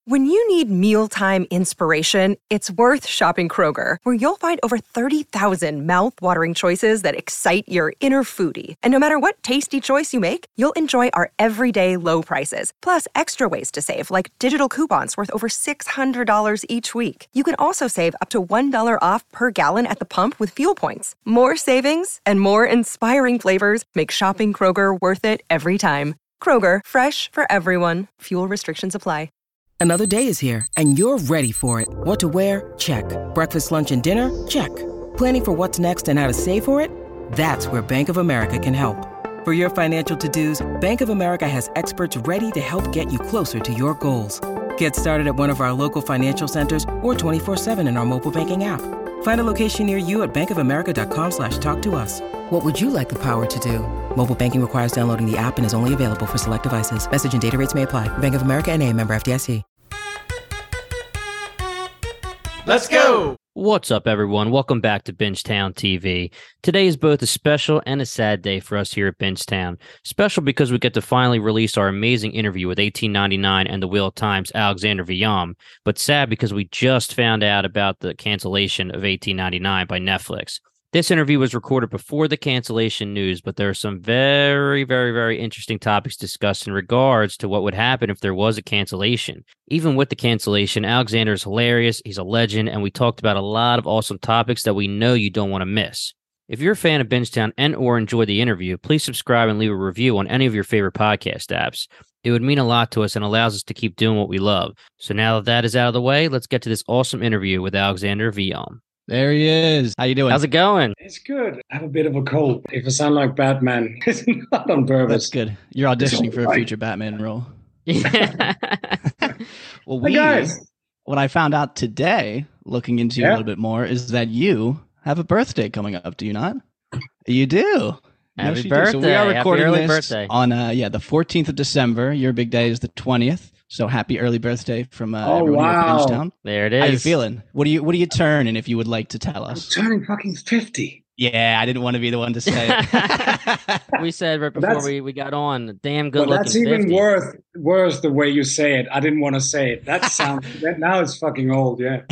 When you need mealtime inspiration, it's worth shopping Kroger, where you'll find over 30,000 mouth-watering choices that excite your inner foodie. And no matter what tasty choice you make, you'll enjoy our everyday low prices, plus extra ways to save, like digital coupons worth over $600 each week. You can also save up to $1 off per gallon at the pump with fuel points. More savings and more inspiring flavors make shopping Kroger worth it every time. Kroger, fresh for everyone. Fuel restrictions apply. Another day is here, and you're ready for it. What to wear? Check. Breakfast, lunch, and dinner? Check. Planning for what's next and how to save for it? That's where Bank of America can help. For your financial to-dos, Bank of America has experts ready to help get you closer to your goals. Get started at one of our local financial centers or 24/7 in our mobile banking app. Find a location near you at bankofamerica.com/talktous. What would you like the power to do? Mobile banking requires downloading the app and is only available for select devices. Message and data rates may apply. Bank of America NA, member FDIC. Let's go! What's up, everyone? Welcome back to Bingetown TV. Today is both a special and a sad day for us here at Bingetown. Special because we get to finally release our amazing interview with 1899 and the Wheel of Time's Alexander Villaume, but sad because we just found out about the cancellation of 1899 by Netflix. This interview was recorded before the cancellation news, but there are some very, very, very interesting topics discussed in regards to what would happen if there was a cancellation. Even with the cancellation, Alexander is hilarious, he's a legend, and we talked about a lot of awesome topics that we know you don't want to miss. If you're a fan of Bingetown and or enjoy the interview, please subscribe and leave a review on any of your favorite podcast apps. It would mean a lot to us and allows us to keep doing what we love. So now that that is out of the way, let's get to this awesome interview with Alexander Villaume. There he is. How you doing? How's it going? It's good. I have a bit of a cold. If I sound like Batman, it's not on purpose. That's good. You're auditioning for a future Batman role. Yeah. Well, Hey guys. what I found out today, looking into you a little bit more, is that you have a birthday coming up. Do you not? You do. Happy Yes, you birthday. do. So we are recording Happy early this birthday. on the 14th of December. Your big day is the 20th. So happy early birthday from everyone here at Bingetown. There it is. How you feeling? What do you turn? And if you would like to tell I'm us. turning fucking 50. Yeah, I didn't want to be the one to say it. We said right before we got on, damn good looking. That's even 50. worse the way you say it. I didn't want to say it. That sounds now it's fucking old, yeah.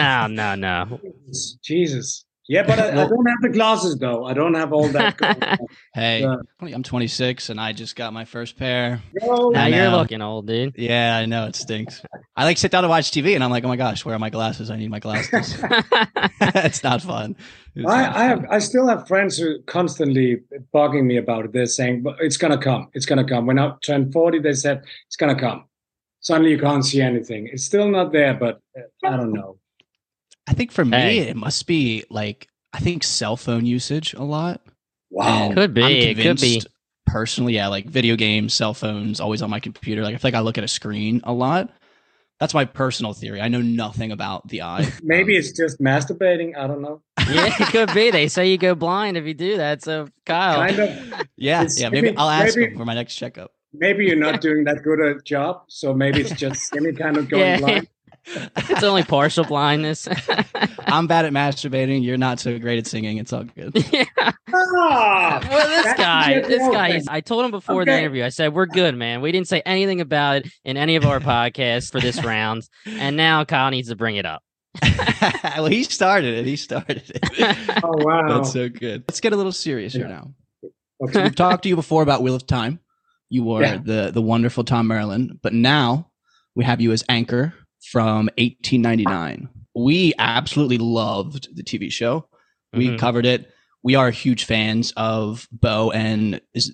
No. Jesus. Yeah, but I don't have the glasses though. I don't have all that. Hey, I'm 26 and I just got my first pair. Now you're looking old, dude. Yeah, I know, it stinks. I like sit down to watch TV and I'm like, oh my gosh, where are my glasses? I need my glasses. It's not fun. I still have friends who constantly bugging me about it. They're saying, but it's gonna come. It's gonna come. When I turned 40, they said it's gonna come. Suddenly you can't see anything. It's still not there, but I don't know. I think for me, it must be like, I think cell phone usage a lot. Wow. And Could be. I'm It could be. convinced personally, yeah, like video games, cell phones, always on my computer. Like I feel like I look at a screen a lot. That's my personal theory. I know nothing about the eye. Maybe it's just masturbating. I don't know. Yeah, it could be. They say you go blind if you do that. So, Kyle. Kind of. Yeah. Maybe I'll ask him for my next checkup. Maybe you're not doing that good a job, so maybe it's just any kind of going blind. It's only partial blindness. I'm bad at masturbating. You're not so great at singing. It's all good. Yeah. Ah, Well, this guy, girlfriend. I told him before the interview, I said, we're good, man. We didn't say anything about it in any of our podcasts for this round. And now Kyle needs to bring it up. Well, he started it. Oh, wow. That's so good. Let's get a little serious here now. Okay. So we've talked to you before about Wheel of Time. You were the wonderful Tom Merlin, but now we have you as Anchor from 1899. We absolutely loved the TV show. We covered it. We are huge fans of Bo and is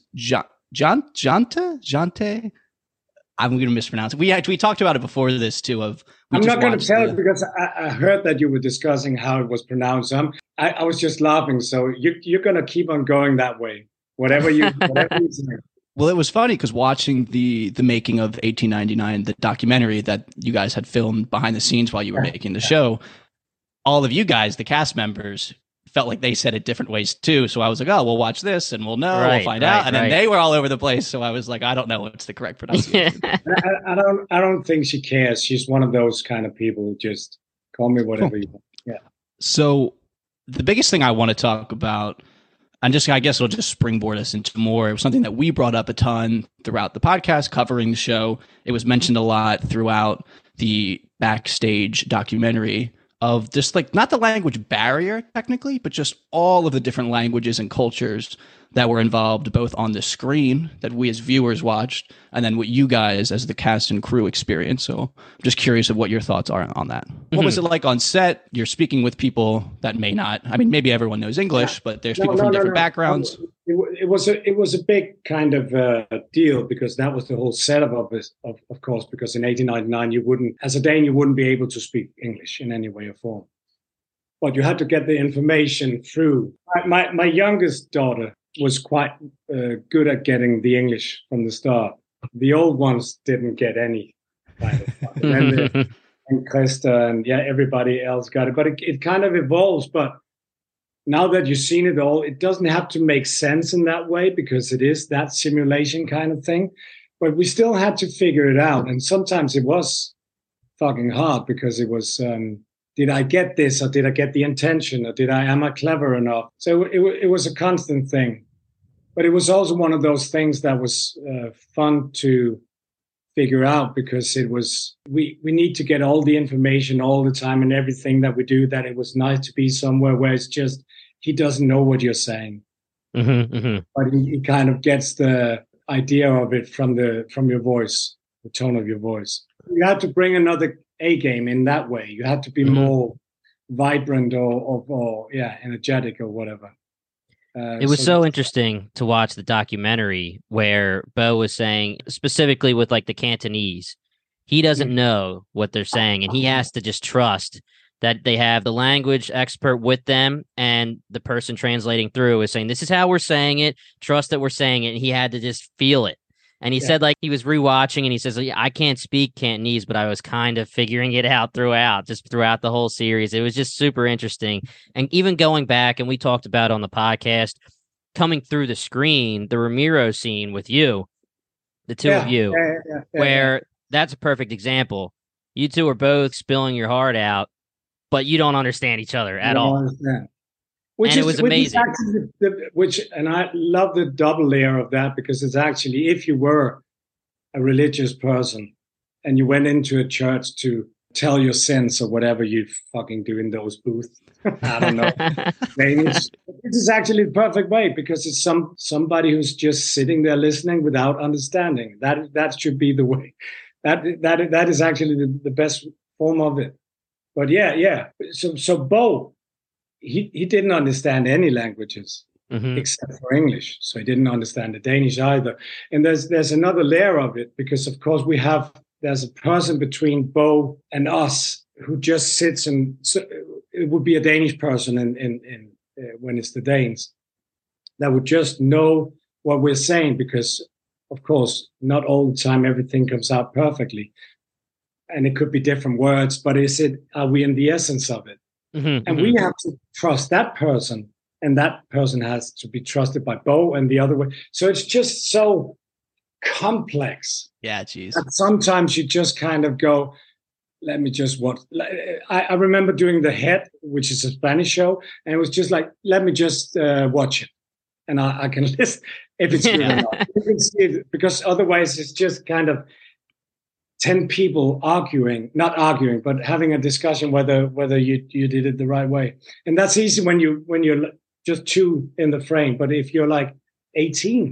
Jante? I'm going to mispronounce it. We talked about it before this too. I'm not going to tell it because I heard that you were discussing how it was pronounced. I was just laughing. So you're going to keep on going that way. Whatever you say. Well, it was funny because watching the making of 1899, the documentary that you guys had filmed behind the scenes while you were making the show, all of you guys, the cast members, felt like they said it different ways too. So I was like, oh, we'll watch this and we'll know, we'll find out. And then they were all over the place. So I was like, I don't know what's the correct pronunciation. I don't think she cares. She's one of those kind of people who just call me whatever you want. Yeah. So the biggest thing I want to talk about, and I guess it'll just springboard us into more. It was something that we brought up a ton throughout the podcast covering the show. It was mentioned a lot throughout the backstage documentary of just like not the language barrier technically, but just all of the different languages and cultures that were involved both on the screen that we as viewers watched and then what you guys as the cast and crew experienced. So I'm just curious of what your thoughts are on that. What was it like on set? You're speaking with people that may not, I mean, maybe everyone knows English, but there's people from different backgrounds. It was a big kind of deal because that was the whole setup of this, of course, because in 1899, as a Dane, you wouldn't be able to speak English in any way or form. But you had to get the information through. My youngest daughter was quite good at getting the English from the start. The old ones didn't get any kind of stuff. And Krista and everybody else got it. But it kind of evolves. But now that you've seen it all, it doesn't have to make sense in that way because it is that simulation kind of thing. But we still had to figure it out. And sometimes it was fucking hard because it was, did I get this or did I get the intention or am I clever enough? So it was a constant thing. But it was also one of those things that was fun to figure out because it was, we need to get all the information all the time and everything that we do, that it was nice to be somewhere where it's just, he doesn't know what you're saying. But he kind of gets the idea of it from your voice, the tone of your voice. You had to bring another A game in that way. You had to be more vibrant or energetic or whatever. It was so interesting to watch the documentary where Bo was saying, specifically with like the Cantonese, he doesn't know what they're saying and he has to just trust that they have the language expert with them and the person translating through is saying, this is how we're saying it. Trust that we're saying it. And he had to just feel it. And he said, like, he was rewatching and he says, I can't speak Cantonese, but I was kind of figuring it out throughout the whole series. It was just super interesting. And even going back, and we talked about on the podcast, coming through the screen, the Ramiro scene with you, the two of you, where that's a perfect example. You two are both spilling your heart out, but you don't understand each other at all. It was amazing. And I love the double layer of that because it's actually, if you were a religious person and you went into a church to tell your sins or whatever you fucking do in those booths, I don't know. This is actually the perfect way because it's somebody who's just sitting there listening without understanding. That should be the way. That is actually the best form of it. But So Bo, he didn't understand any languages except for English. So he didn't understand the Danish either. And there's another layer of it because, of course, there's a person between Bo and us who just sits and so it would be a Danish person in when it's the Danes that would just know what we're saying because, of course, not all the time everything comes out perfectly. And it could be different words, but are we in the essence of it? And we have to trust that person, and that person has to be trusted by Bo and the other way. So it's just so complex. Yeah, geez. Sometimes you just kind of go, let me just watch. I remember doing The Head, which is a Spanish show, and it was just like, let me just watch it. And I can listen if it's good or not. You can see it, because otherwise it's just kind of 10 people not arguing, but having a discussion whether you did it the right way. And that's easy when you're just two in the frame. But if you're like 18,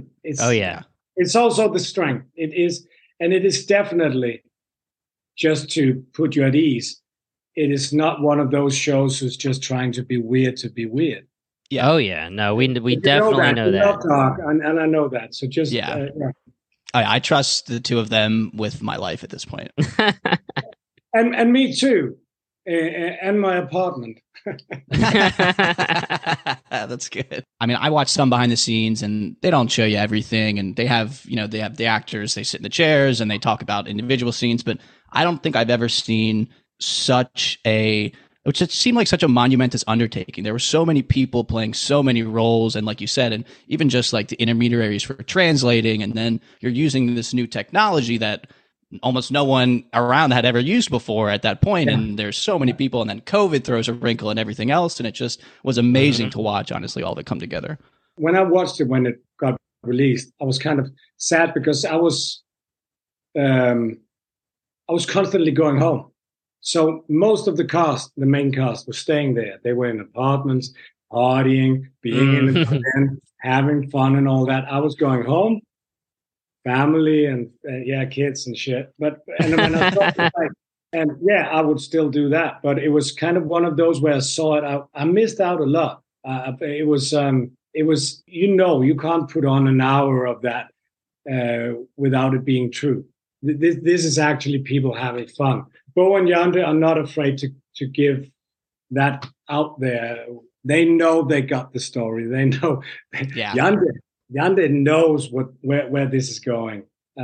it's also the strength. It is, and it is definitely just to put you at ease. It is not one of those shows who's just trying to be weird to be weird. Yeah. Oh yeah. No, we definitely know that. Talk, and I know that. So just I trust the two of them with my life at this point. and me too, and my apartment. That's good. I mean, I watch some behind the scenes, and they don't show you everything, and they have the actors. They sit in the chairs and they talk about individual scenes, but I don't think I've ever seen which it seemed like such a monumentous undertaking. There were so many people playing so many roles. And like you said, and even just like the intermediaries for translating. And then you're using this new technology that almost no one around had ever used before at that point. Yeah. And there's so many people. And then COVID throws a wrinkle and everything else. And it just was amazing to watch, honestly, all that come together. When I watched it, when it got released, I was kind of sad because I was I was constantly going home. So most of the cast, the main cast, was staying there. They were in apartments, partying, being in the den, having fun and all that. I was going home, family and kids and shit. But and when I thought like, and yeah, I would still do that. But it was kind of one of those where I saw it. I missed out a lot. It was you can't put on an hour of that without it being true. This is actually people having fun. Bo and Yande are not afraid to give that out there. They know they got the story. They know Yande knows where this is going.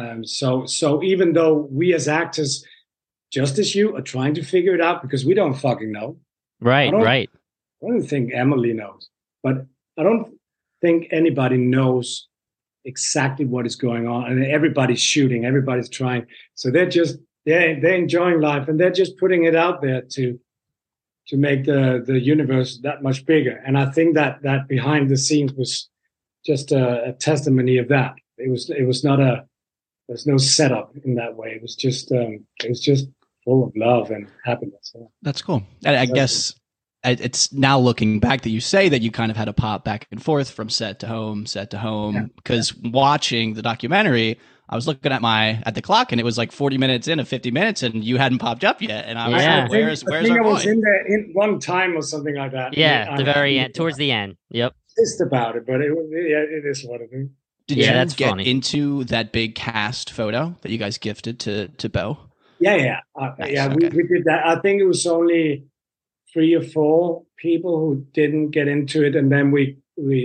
So even though we as actors, just as you, are trying to figure it out because we don't fucking know. Right. I don't think Emily knows, but I don't think anybody knows exactly what is going on. And everybody's shooting, everybody's trying. So they're enjoying life, and they're just putting it out there to make the universe that much bigger. And I think that behind the scenes was just a testimony of that. It was not there's no setup in that way. It was just full of love and happiness. That's cool. I guess it's now looking back that you say that you kind of had to pop back and forth from set to home, because watching the documentary, I was looking at the clock and it was like 40 minutes in of 50 minutes and you hadn't popped up yet. And I was like, where's our boy? I was in there in one time or something like that. Yeah, the very end, towards the end. Yep. Pissed about it, but it is what it is. Did you get into that big cast photo that you guys gifted to Bo? Yeah. Nice, we did that. I think it was only 3 or 4 people who didn't get into it. And then we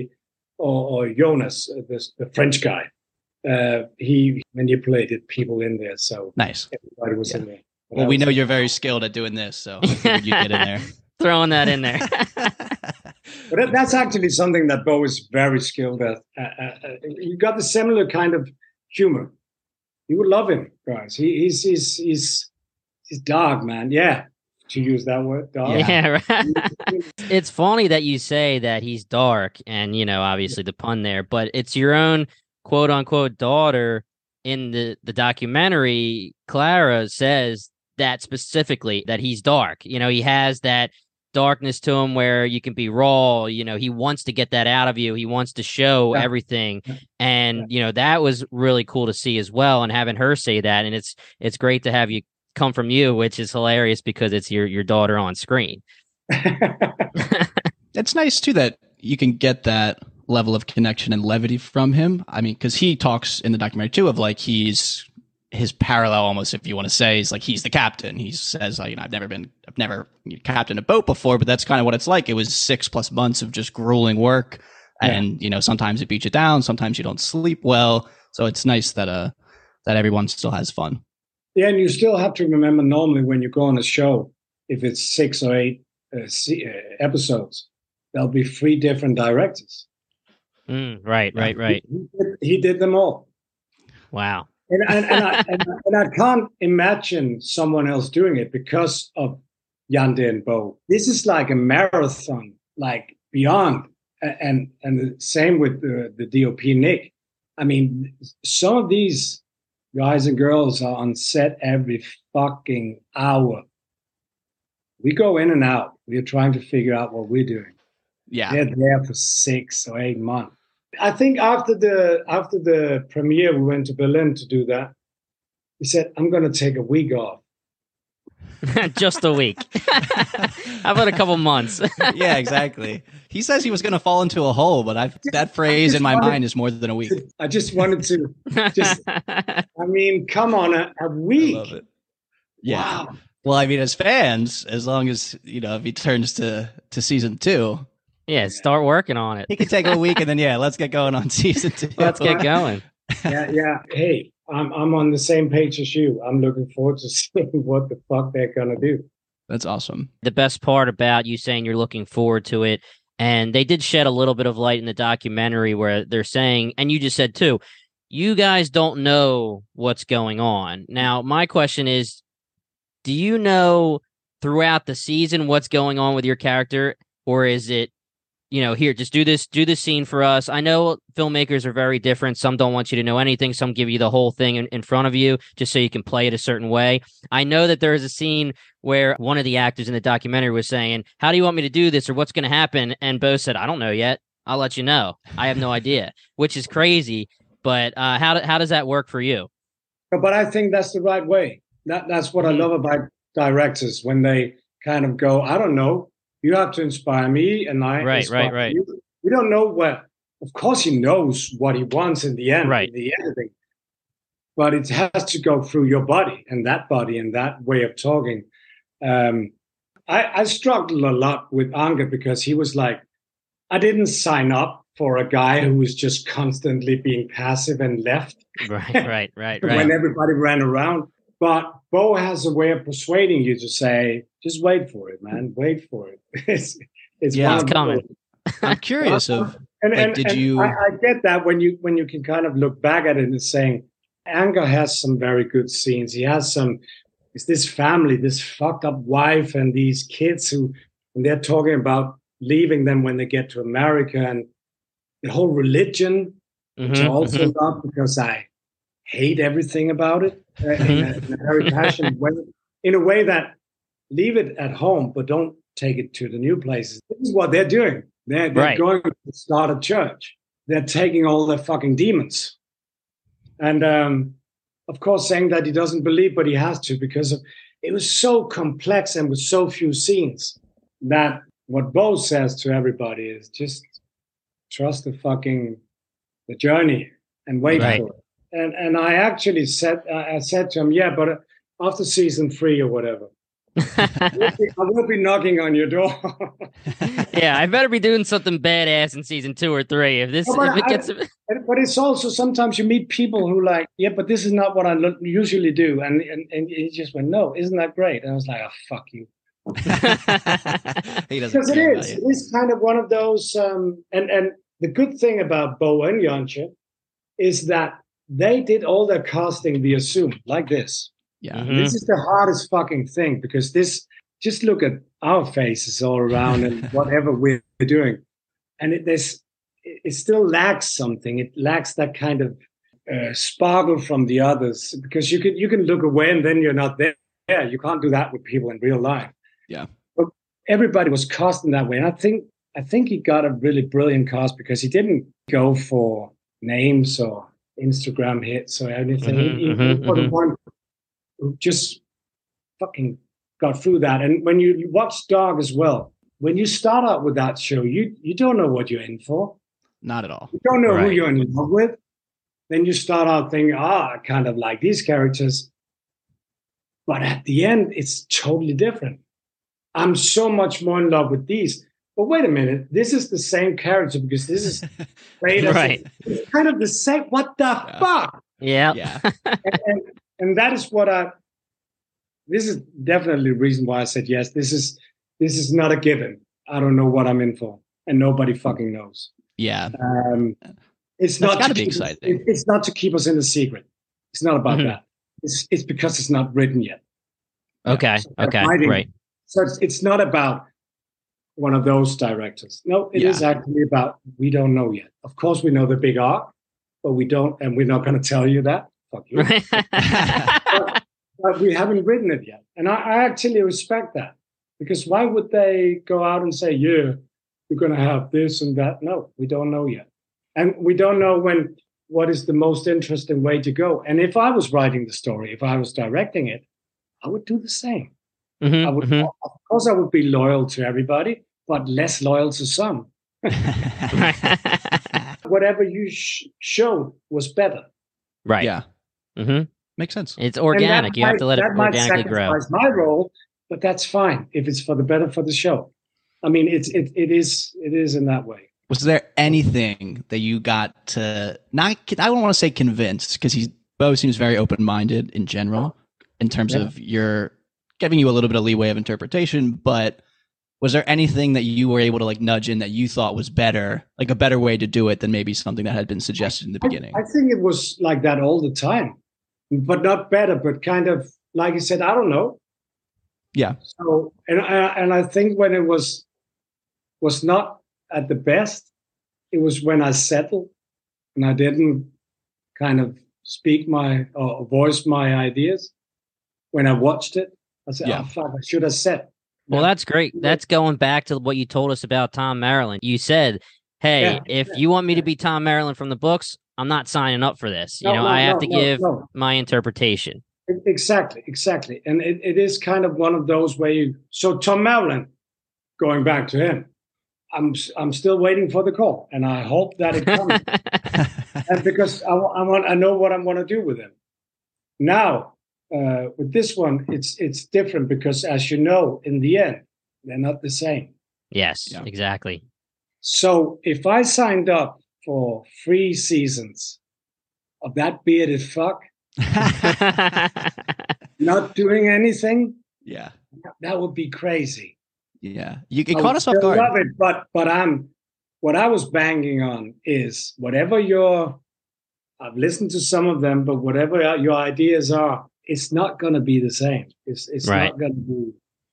or Jonas, the French guy, he manipulated people in there. So nice. Everybody was in there. Well, we know you're very skilled at doing this, so I figured you'd get in there. Throwing that in there. But that's actually something that Bo is very skilled at. You got the similar kind of humor. You would love him, guys. He's dark, man. Yeah, to use that word, dark. Yeah, right. It's funny that you say that he's dark, and obviously the pun there, but it's your own quote unquote daughter in the documentary. Clara says that specifically, that he's dark. He has that darkness to him where you can be raw. He wants to get that out of you. He wants to show everything. And, that was really cool to see as well. And having her say that, and it's great to have you come from you, which is hilarious because it's your daughter on screen. It's nice too that you can get that level of connection and levity from him. I mean, because he talks in the documentary too of like his parallel, almost, if you want to say, is like he's the captain. He says, I've never captained a boat before, but that's kind of what it's like. It was 6+ months of just grueling work, and sometimes it beats you down, sometimes you don't sleep well. So it's nice that everyone still has fun. Yeah, and you still have to remember, normally when you go on a show, if it's 6 or 8 episodes, there'll be 3 different directors. Right. He did them all. Wow. And I can't imagine someone else doing it because of Yande and Bo. This is like a marathon, like beyond. And the same with the DOP Nick. I mean, some of these guys and girls are on set every fucking hour. We go in and out. We're trying to figure out what we're doing. Yeah, they're there for 6 or 8 months. I think after the premiere, we went to Berlin to do that. He said, "I'm going to take a week off." Just a week. How about a couple months? Yeah, exactly. He says he was going to fall into a hole, but that phrase in my mind is more than a week. I just wanted to I mean, come on, a week. I love it. Yeah. Wow. Well, I mean, as fans, as long as, if he turns to season 2. Yeah, start working on it. He could take a week and then, let's get going on season 2. Let's get going. Yeah. Hey, I'm on the same page as you. I'm looking forward to seeing what the fuck they're going to do. That's awesome. The best part about you saying you're looking forward to it, and they did shed a little bit of light in the documentary where they're saying, and you just said too, you guys don't know what's going on. Now, my question is, do you know throughout the season what's going on with your character, or is it here, just do this scene for us. I know filmmakers are very different. Some don't want you to know anything. Some give you the whole thing in front of you just so you can play it a certain way. I know that there is a scene where one of the actors in the documentary was saying, how do you want me to do this, or what's going to happen? And Bo said, I don't know yet. I'll let you know. I have no idea, which is crazy. But how does that work for you? But I think that's the right way. That's what I love about directors, when they kind of go, I don't know, you have to inspire me, and I inspire you. We don't know what. Of course, he knows what he wants in the end, in the editing, but it has to go through your body and that way of talking. I struggled a lot with Anke because he was like, I didn't sign up for a guy who was just constantly being passive and left. Right. When everybody ran around. But Bo has a way of persuading you to say, just wait for it, man. Wait for it. It's coming. I'm curious of, did you? I get that when you can kind of look back at it and saying, Anke has some very good scenes. He has it's this family, this fucked up wife and these kids when they're talking about leaving them when they get to America, and the whole religion, which I also love because I hate everything about it in a very passionate way, in a way that leave it at home, but don't take it to the new places. This is what they're doing. They're going to start a church. They're taking all their fucking demons. And of course, saying that he doesn't believe, but he has to, because it was so complex and with so few scenes that what Bo says to everybody is just trust the journey and wait for it. And I actually said to him, yeah, but after season 3 or whatever, I will be knocking on your door. Yeah, I better be doing something badass in season 2 or 3. But it's also sometimes you meet people who like, yeah, but this is not what I usually do, and he just went, no, isn't that great? And I was like, oh, fuck you. Because it is kind of one of those, and the good thing about Bo and Janche is that they did all their casting via Zoom, like this. Yeah. This is the hardest fucking thing, because just look at our faces all around and whatever we're doing. And it still lacks something. It lacks that kind of sparkle from the others, because you can look away and then you're not there. You can't do that with people in real life. Yeah. But everybody was cast in that way. And I think he got a really brilliant cast because he didn't go for names or Instagram hits or anything. He was the one who just fucking got through that. And when you watch Dark as well, when you start out with that show, you don't know what you're in for. Not at all. You don't know who you're in love with. Then you start out thinking, I kind of like these characters. But at the end, it's totally different. I'm so much more in love with these. But wait a minute, this is the same character because this is right. It's kind of the same. What the fuck? Yeah. and that is what this is definitely the reason why I said yes. This is not a given. I don't know what I'm in for, and nobody fucking knows. Yeah. It's not gotta be exciting. It's not to keep us in a secret. It's not about that. It's because it's not written yet. Okay. So Right. So it's not about one of those directors. No, it is actually about, we don't know yet. Of course, we know the big arc, but we don't, and we're not going to tell you that. Fuck you. but we haven't written it yet. And I actually respect that, because why would they go out and say, yeah, you're going to have this and that? No, we don't know yet. And we don't know what is the most interesting way to go. And if I was writing the story, if I was directing it, I would do the same. I would, of course, I would be loyal to everybody, but less loyal to some. Whatever you showed was better. Right. Yeah. Makes sense. It's organic. You have to let it organically grow. That's my role, but that's fine if it's for the better for the show. I mean, it is in that way. Was there anything that you got to I don't want to say convinced, because Bo seems very open-minded in general in terms of giving you a little bit of leeway of interpretation, but was there anything that you were able to like nudge in that you thought was better, like a better way to do it than maybe something that had been suggested in the beginning? I think it was like that all the time, but not better, but kind of like you said, I don't know. Yeah. So, and I think when it was not at the best, it was when I settled and I didn't kind of speak my or voice my ideas. When I watched it, I said, "Oh fuck, I should have said." Well, that's great. That's going back to what you told us about Tom Maryland. You said, "Hey, if you want me to be Tom Maryland from the books, I'm not signing up for this. I have to give my interpretation." Exactly. And it is kind of one of those where so Tom Maryland, going back to him, I'm still waiting for the call, and I hope that it comes. And because I know what I'm going to do with him. Now, with this one, it's different because, as you know, in the end, they're not the same. Yes, exactly. So if I signed up for 3 seasons of that bearded fuck, not doing anything, that would be crazy. Yeah, you caught us off guard. Love it, but what I was banging on is whatever I've listened to some of them, but whatever your ideas are, it's not going to be the same. It's right. Not going to be,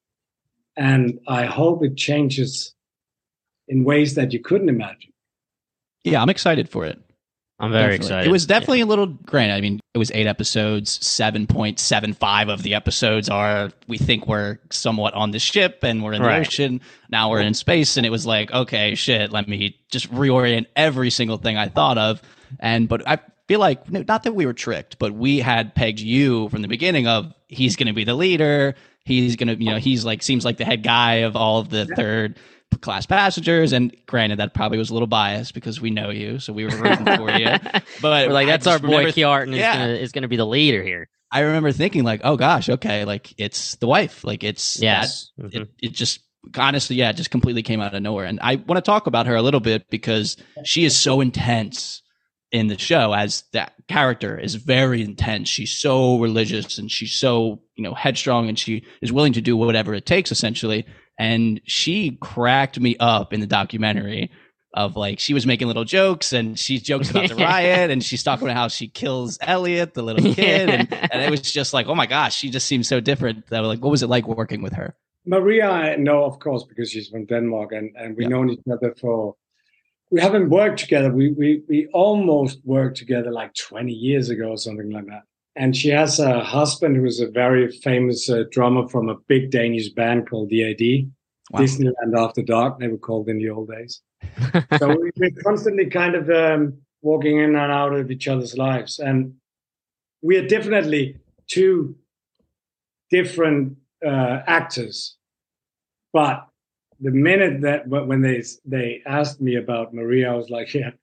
and I hope it changes in ways that you couldn't imagine. Yeah, I'm excited for it. I'm very excited. It was definitely a little, granted, I mean, it was 8 episodes, 7.75 of the episodes we think we're somewhat on the ship and we're in the ocean. Now we're in space, and it was like, okay, shit, let me just reorient every single thing I thought of. But I feel like, not that we were tricked, but we had pegged you from the beginning of, he's going to be the leader. He's going to, he's like, seems like the head guy of all of the third class passengers, and granted that probably was a little biased because we know you, so we were rooting for you, but we're like, that's our boy Kjartan is gonna be the leader here. I remember thinking like, oh gosh, okay, like it's the wife, like it's it just honestly just completely came out of nowhere. And I want to talk about her a little bit because she is so intense in the show. As that character is very intense, she's so religious and she's so headstrong, and she is willing to do whatever it takes essentially. And she cracked me up in the documentary of like, she was making little jokes, and she jokes about the riot, and she's talking about how she kills Elliot, the little kid. And it was just like, oh my gosh, she just seems so different. That like, what was it like working with her? Maria, I know, of course, because she's from Denmark, and we've known each other we haven't worked together. We almost worked together like 20 years ago or something like that. And she has a husband who is a very famous drummer from a big Danish band called DAD, Disneyland After Dark, they were called in the old days. So we're constantly kind of walking in and out of each other's lives. And we are definitely 2 different actors. But the minute that when they asked me about Maria, I was like, yeah.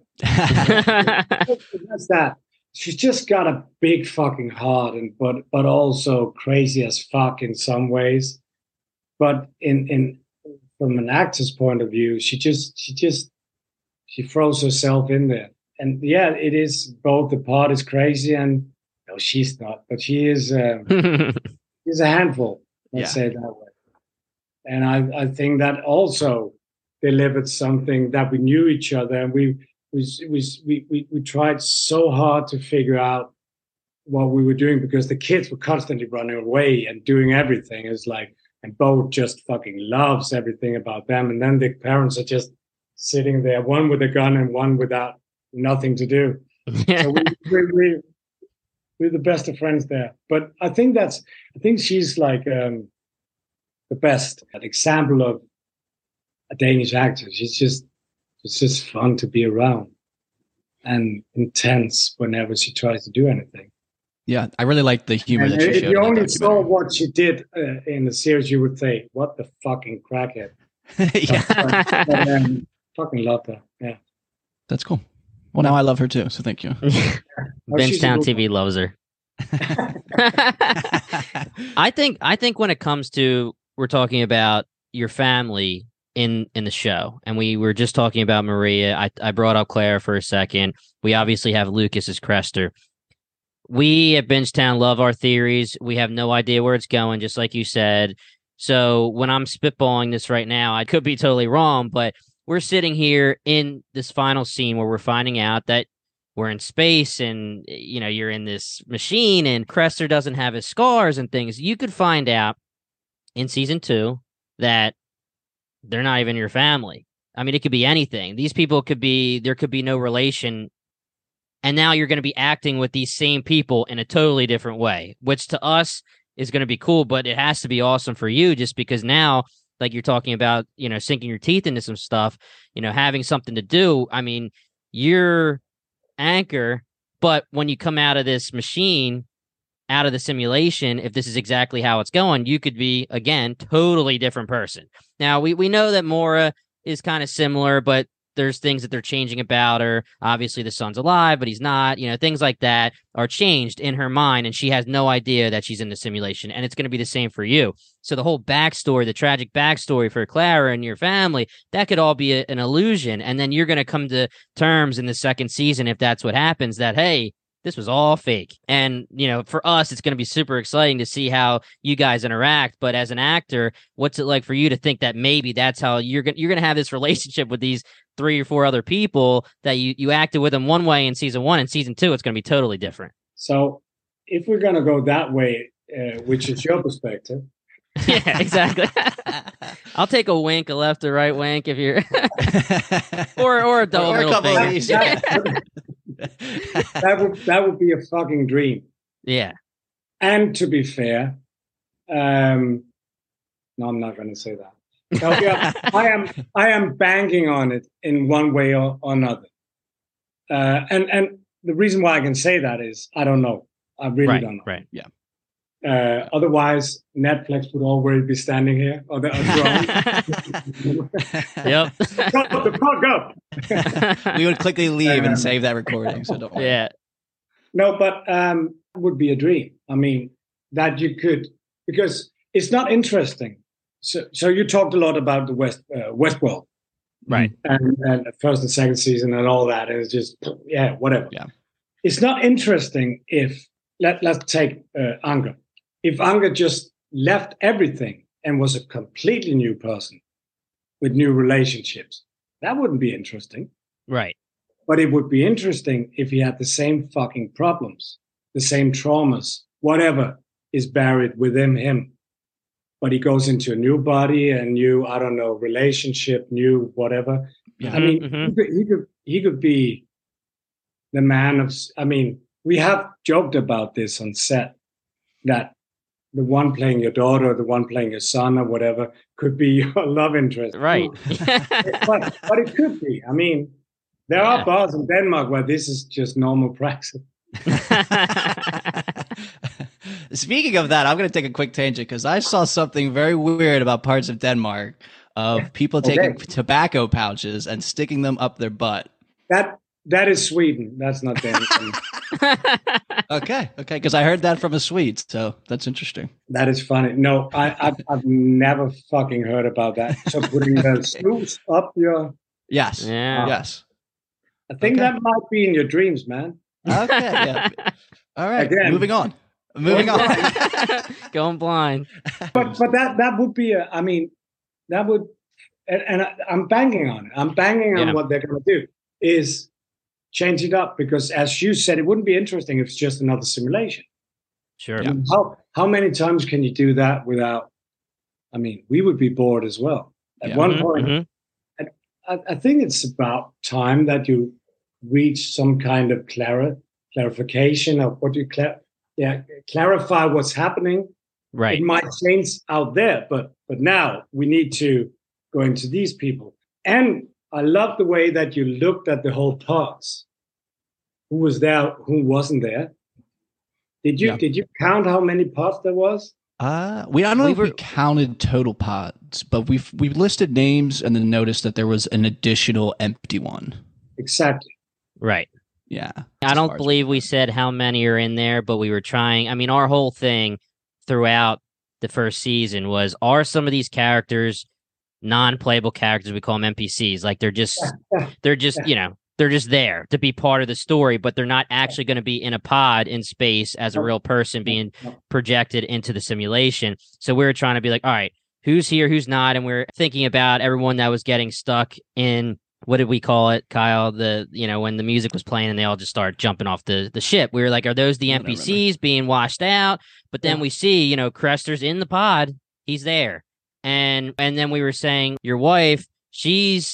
That's that. She's just got a big fucking heart, but also crazy as fuck in some ways. But in from an actor's point of view, she throws herself in there. And yeah, it is both. The part is crazy, and no, she's not, but she is. She's a handful. Let's say it that way. And I think that also delivered something that we knew each other, and we tried so hard to figure out what we were doing, because the kids were constantly running away and doing everything. It's like, and Bo just fucking loves everything about them. And then the parents are just sitting there, one with a gun and one without nothing to do. So we're the best of friends there. But I think she's like the best example of a Danish actor. It's just fun to be around and intense whenever she tries to do anything. Yeah, I really like the humor that she showed. If you only saw what she did in the series, you would say, what the fucking crackhead. But, fucking love her. Yeah. That's cool. Well, now I love her too, so thank you. Bingetown TV loves her. I think when it comes to, we're talking about your family in the show, and we were just talking about Maria. I brought up Claire for a second. We obviously have Lucas as Crester. We at Bingetown love our theories. We have no idea where it's going, just like you said. So when I'm spitballing this right now, I could be totally wrong, but we're sitting here in this final scene where we're finding out that we're in space, and you're in this machine, and Crester doesn't have his scars and things. You could find out in season 2 that they're not even your family. I mean, it could be anything. These people there could be no relation. And now you're going to be acting with these same people in a totally different way, which to us is going to be cool, but it has to be awesome for you just because now, like you're talking about, sinking your teeth into some stuff, having something to do. I mean, you're Anchor, but when you come out of this machine, out of the simulation, if this is exactly how it's going, you could be, again, totally different person. Now, we know that Mora is kind of similar, but there's things that they're changing about her. Obviously, the son's alive, but he's not. Things like that are changed in her mind, and she has no idea that she's in the simulation, and it's going to be the same for you. So the whole backstory, the tragic backstory for Clara and your family, that could all be an illusion, and then you're going to come to terms in the second season, if that's what happens, that, hey, this was all fake. And, for us, it's going to be super exciting to see how you guys interact. But as an actor, what's it like for you to think that maybe that's how you're going to have this relationship with these 3 or 4 other people that you acted with them one way in season 1, and season 2, it's going to be totally different. So if we're going to go that way, which is your perspective. Yeah, exactly. I'll take a wink, a left or right wink if you're, or a double middle finger. That would be a fucking dream. Yeah. And to be fair, no, I'm not going to say that. So, yeah, I am banking on it in one way or another. And the reason why I can say that is I don't know. I really don't know. Right. Yeah. Otherwise, Netflix would already be standing here. Or the Yep. Go. We would quickly leave and save that recording. So don't worry. Yeah. No, but it would be a dream. I mean, that you could, because it's not interesting. So you talked a lot about the Westworld, right? And first and second season and all that. And it's just whatever. Yeah. It's not interesting if let's take Anchor. If Anchor just left everything and was a completely new person with new relationships, that wouldn't be interesting. Right. But it would be interesting if he had the same fucking problems, the same traumas, whatever is buried within him. But he goes into a new body, a new, I don't know, relationship, new whatever. Yeah. I mean, he could be the man of, I mean, we have joked about this on set, that the one playing your daughter, the one playing your son or whatever, could be your love interest. Right. but it could be. I mean, there are bars in Denmark where this is just normal practice. Speaking of that, I'm going to take a quick tangent because I saw something very weird about parts of Denmark of people taking tobacco pouches and sticking them up their butt. That is Sweden. That's not Denmark. Okay, because I heard that from a Swede, so that's interesting. That is funny. No, I've never fucking heard about that. So putting the snooze up your... Yes. Yeah. Yes. I think that might be in your dreams, man. Okay, yeah. All right, Again. moving on. Going blind. But that would be I mean, that would, and I'm banking on it. I'm banking on what they're going to do is change it up, because as you said, it wouldn't be interesting if it's just another simulation. Sure. I mean, how many times can you do that without, I mean, we would be bored as well. At one point, I think it's about time that you reach some kind of clarification of what you clarify what's happening. Right. It might change out there, but now we need to go into these people. And I love the way that you looked at the whole parts. Who was there? Who wasn't there? Did you count how many parts there was? I don't know if we counted total pods, but we listed names and then noticed that there was an additional empty one. Exactly. Right. Yeah. I don't believe we said how many are in there, but we were trying. I mean, our whole thing throughout the first season was, are some of these characters non-playable characters? We call them NPCs. Like they're just they're just there to be part of the story, but they're not actually going to be in a pod in space as a real person being projected into the simulation. So we were trying to be like, all right, who's here, who's not? And we're thinking about everyone that was getting stuck in, what did we call it, Kyle? When the music was playing and they all just started jumping off the ship. We were like, are those the NPCs being washed out? But then we see, Crester's in the pod. He's there. And then we were saying, your wife, she's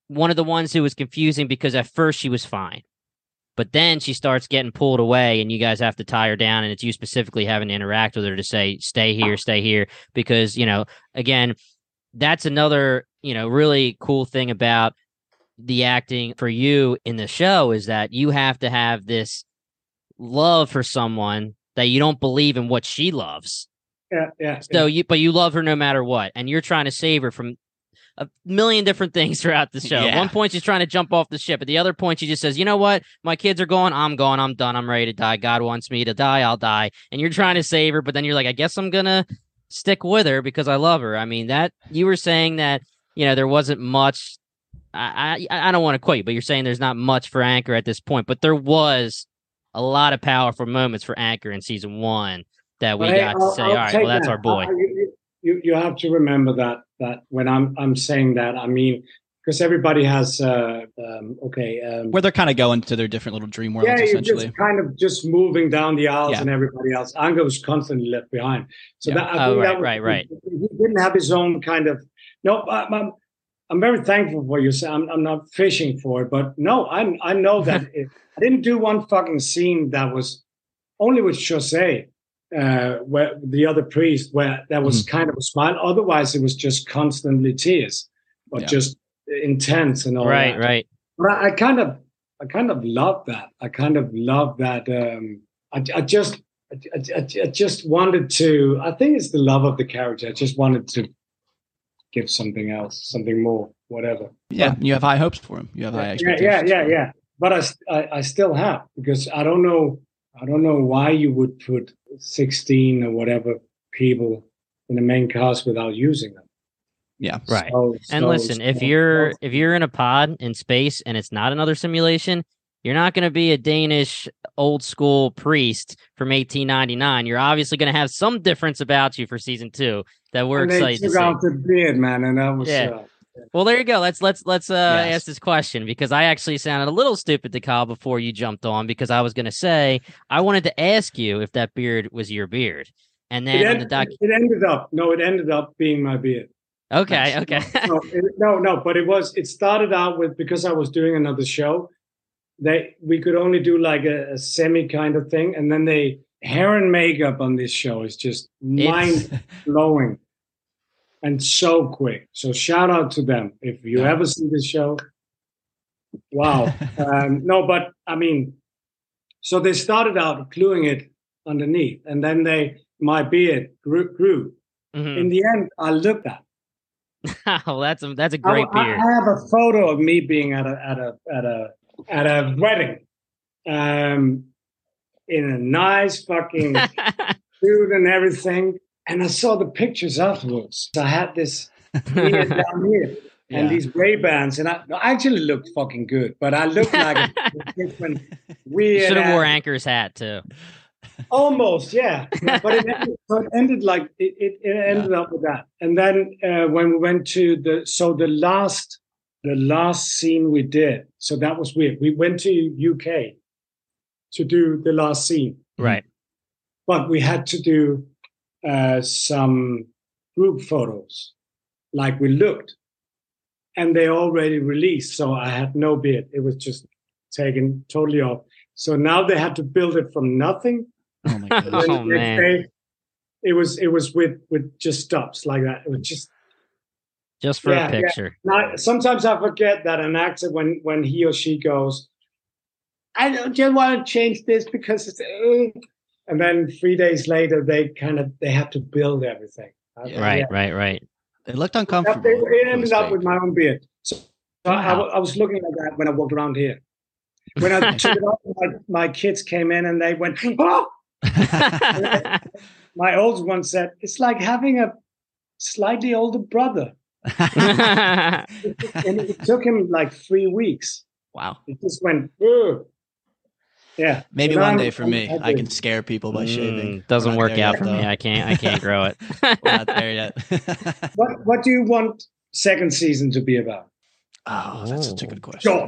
one of the ones who was confusing because at first she was fine. But then she starts getting pulled away, and you guys have to tie her down, and it's you specifically having to interact with her to say, stay here, because, again, that's another, really cool thing about the acting for you in the show is that you have to have this love for someone that you don't believe in what she loves. Yeah. So but you love her no matter what, and you're trying to save her from a million different things throughout the show. At one point, she's trying to jump off the ship. At the other point, she just says, you know what? My kids are gone. I'm gone. I'm done. I'm ready to die. God wants me to die. I'll die. And you're trying to save her, but then you're like, I guess I'm going to stick with her because I love her. I mean, that you were saying that, there wasn't much. I don't want to quote you, but you're saying there's not much for Anchor at this point, but there was a lot of powerful moments for Anchor in season 1 that we got to say, all right, well, that's our boy. You have to remember that when I'm saying that, I mean, because everybody has where they're kind of going to their different little dream worlds, essentially. Just kind of just moving down the aisles and everybody else. Anchor was constantly left behind. So right. He didn't have his own kind of. No, I'm very thankful for you. I'm not fishing for it, but no, I know that I didn't do one fucking scene that was only with Jose. Where the other priest, where there was kind of a smile. Otherwise, it was just constantly tears, or just intense and all that. Right. But I kind of love that. I kind of love that. I just wanted to. I think it's the love of the character. I just wanted to give something else, something more, whatever. Yeah, you have high hopes for him. You have high expectations. Yeah. But I still have, because I don't know why you would put 16 or whatever people in the main cast without using them. Yeah, right. And listen, if you're in a pod in space and it's not another simulation, you're not going to be a Danish old school priest from 1899. You're obviously going to have some difference about you for season 2 that we're excited to see. They took out the beard, man, and that was. Well, there you go. Let's ask this question, because I actually sounded a little stupid to Kyle before you jumped on, because I was going to say I wanted to ask you if that beard was your beard, and then it ended up being my beard. Okay. No, but it started out with, because I was doing another show, we could only do like a semi kind of thing, and then hair and makeup on this show is just mind blowing. And so quick. So shout out to them. If you ever see this show, wow. No, but I mean, so they started out gluing it underneath, and then my beard grew. Mm-hmm. In the end, I looked at. Oh, that's a great beard. I have a photo of me being at a wedding, in a nice fucking suit and everything. And I saw the pictures afterwards. I had this beard down here and these Ray-Bans, and I actually looked fucking good, but I looked like a different weird. You should have wore Anchor's hat too. Almost, yeah. But it ended up with that. And then when we went to the last scene we did, so that was weird. We went to UK to do the last scene, right? But we had to do some group photos, like we looked, and they already released. So I had no beard; it was just taken totally off. So now they had to build it from nothing. Oh my god! Oh man! It was with just stops like that. It was just for a picture. Yeah. Now, sometimes I forget that an actor, when he or she goes, I don't just want to change this because it's. And then 3 days later, they have to build everything. Right. It looked uncomfortable. It ended up with my own beard. So I was looking like that when I walked around here. When I took it off, my kids came in and they went, oh! My oldest one said, it's like having a slightly older brother. And it took him like 3 weeks. Wow. It just went, ugh. Yeah. Maybe one day for me, I can scare people by shaving. Doesn't work out for me. I can't grow it. We're not there yet. What do you want second season to be about? Oh, that's such a good question.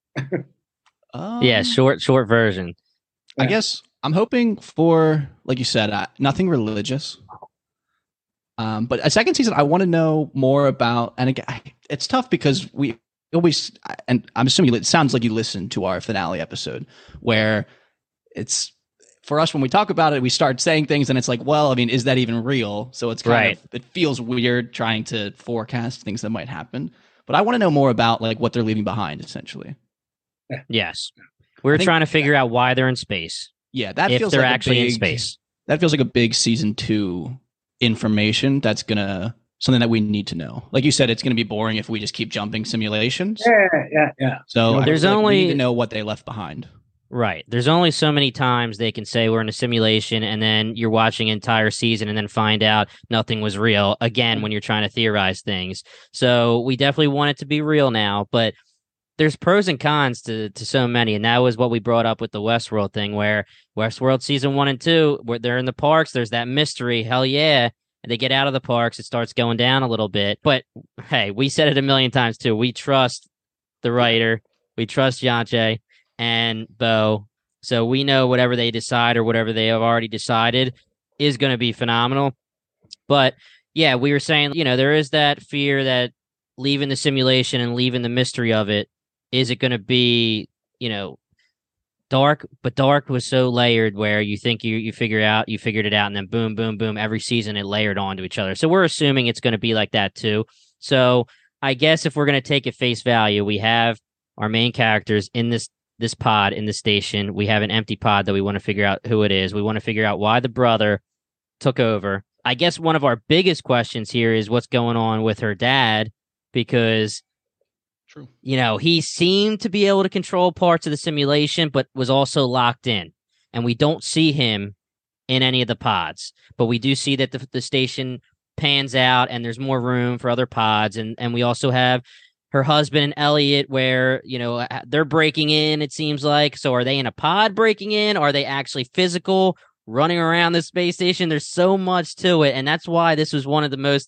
Short. Short version. I guess I'm hoping for, like you said, nothing religious. But a second season, I want to know more about, and again, it's tough because we always, and I'm assuming it sounds like you listened to our finale episode, where it's for us when we talk about it, we start saying things, and it's like, well, I mean, is that even real? So it's kind of, it feels weird trying to forecast things that might happen. But I want to know more about like what they're leaving behind, essentially. Yes, we're trying to figure out why they're in space. Yeah, that if feels they're like actually in space. That feels like a big season 2 information. That's something that we need to know. Like you said, it's gonna be boring if we just keep jumping simulations. Yeah. So there's we need to know what they left behind. Right. There's only so many times they can say we're in a simulation, and then you're watching an entire season and then find out nothing was real again when you're trying to theorize things. So we definitely want it to be real now, but there's pros and cons to so many. And that was what we brought up with the Westworld thing, where Westworld season 1 and 2, where they're in the parks, there's that mystery. Hell yeah. And they get out of the parks, it starts going down a little bit. But hey, we said it a million times too. We trust the writer. We trust Janche and Bo. So we know whatever they decide or whatever they have already decided is going to be phenomenal. But yeah, we were saying, there is that fear that leaving the simulation and leaving the mystery of it, is it going to be, dark? But dark was so layered where you think you figured it out, and then boom, boom, boom, every season it layered onto each other. So we're assuming it's going to be like that too. So I guess if we're going to take at face value, we have our main characters in this pod in the station. We have an empty pod that we want to figure out who it is. We want to figure out why the brother took over. I guess one of our biggest questions here is what's going on with her dad, because true, he seemed to be able to control parts of the simulation, but was also locked in. And we don't see him in any of the pods, but we do see that the station pans out and there's more room for other pods. And we also have her husband and Elliot where, they're breaking in, it seems like. So are they in a pod breaking in? Are they actually physical running around the space station? There's so much to it. And that's why this was one of the most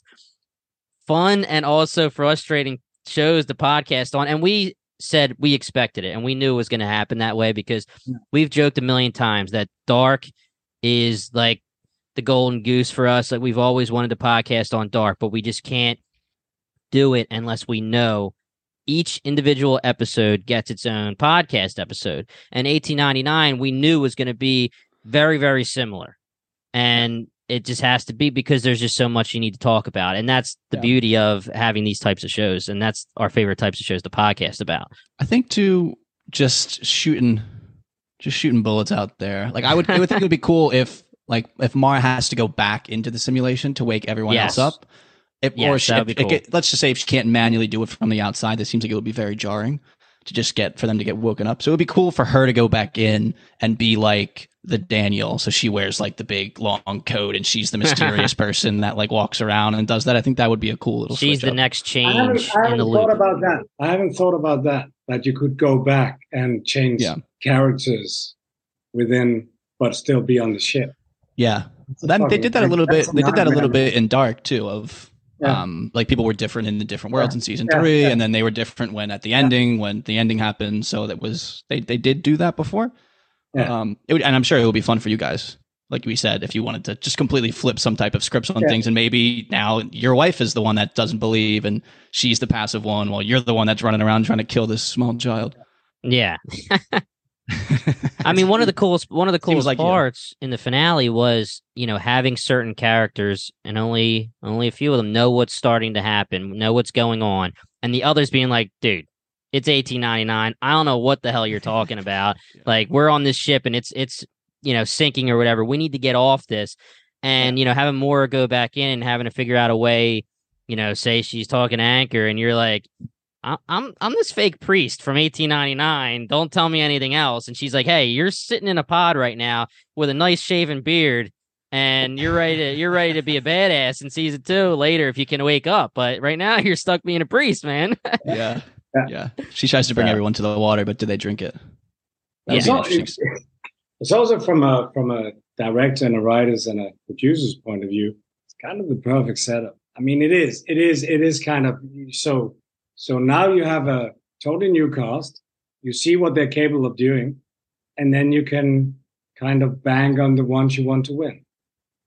fun and also frustrating shows the podcast on. And we said we expected it and we knew it was going to happen that way, because we've joked a million times that Dark is like the golden goose for us. Like we've always wanted to podcast on Dark, but we just can't do it unless we know each individual episode gets its own podcast episode. And 1899 we knew was going to be very, very similar. And it just has to be, because there's just so much you need to talk about. And that's the beauty of having these types of shows. And that's our favorite types of shows to podcast about. I think too, just shooting bullets out there. Like I would think it would be cool if Mara has to go back into the simulation to wake everyone else up. Let's just say if she can't manually do it from the outside, that seems like it would be very jarring for them to get woken up. So it would be cool for her to go back in and be like the Daniel. So she wears like the big long coat and she's the mysterious person that like walks around and does that. I think that would be a cool little She's the up. Next change I in the loop. I haven't thought about that you could go back and change characters within, but still be on the ship. Yeah. They did that a little bit. They did that a little bit in Dark too, of like people were different in the different worlds in season 3, and then they were different when the ending happened. So that was they did do that before. Yeah. And I'm sure it will be fun for you guys, like we said, if you wanted to just completely flip some type of scripts on things, and maybe now your wife is the one that doesn't believe, and she's the passive one, while you're the one that's running around trying to kill this small child. Yeah. I mean, one of the coolest parts in the finale was, having certain characters, and only a few of them know what's starting to happen, know what's going on, and the others being like, dude, it's 1899. I don't know what the hell you're talking about. Like, we're on this ship and it's sinking or whatever. We need to get off this. And, having Mora go back in and having to figure out a way, say she's talking to Anchor, and you're like, I'm this fake priest from 1899. Don't tell me anything else. And she's like, hey, you're sitting in a pod right now with a nice shaven beard, and you're ready to be a badass in season 2 later if you can wake up. But right now you're stuck being a priest, man. Yeah. She tries to bring everyone to the water, but do they drink it? It's also from a director and a writer's and a producer's point of view, it's kind of the perfect setup. I mean, it is kind of so now you have a totally new cast, you see what they're capable of doing, and then you can kind of bang on the ones you want to win. Yeah.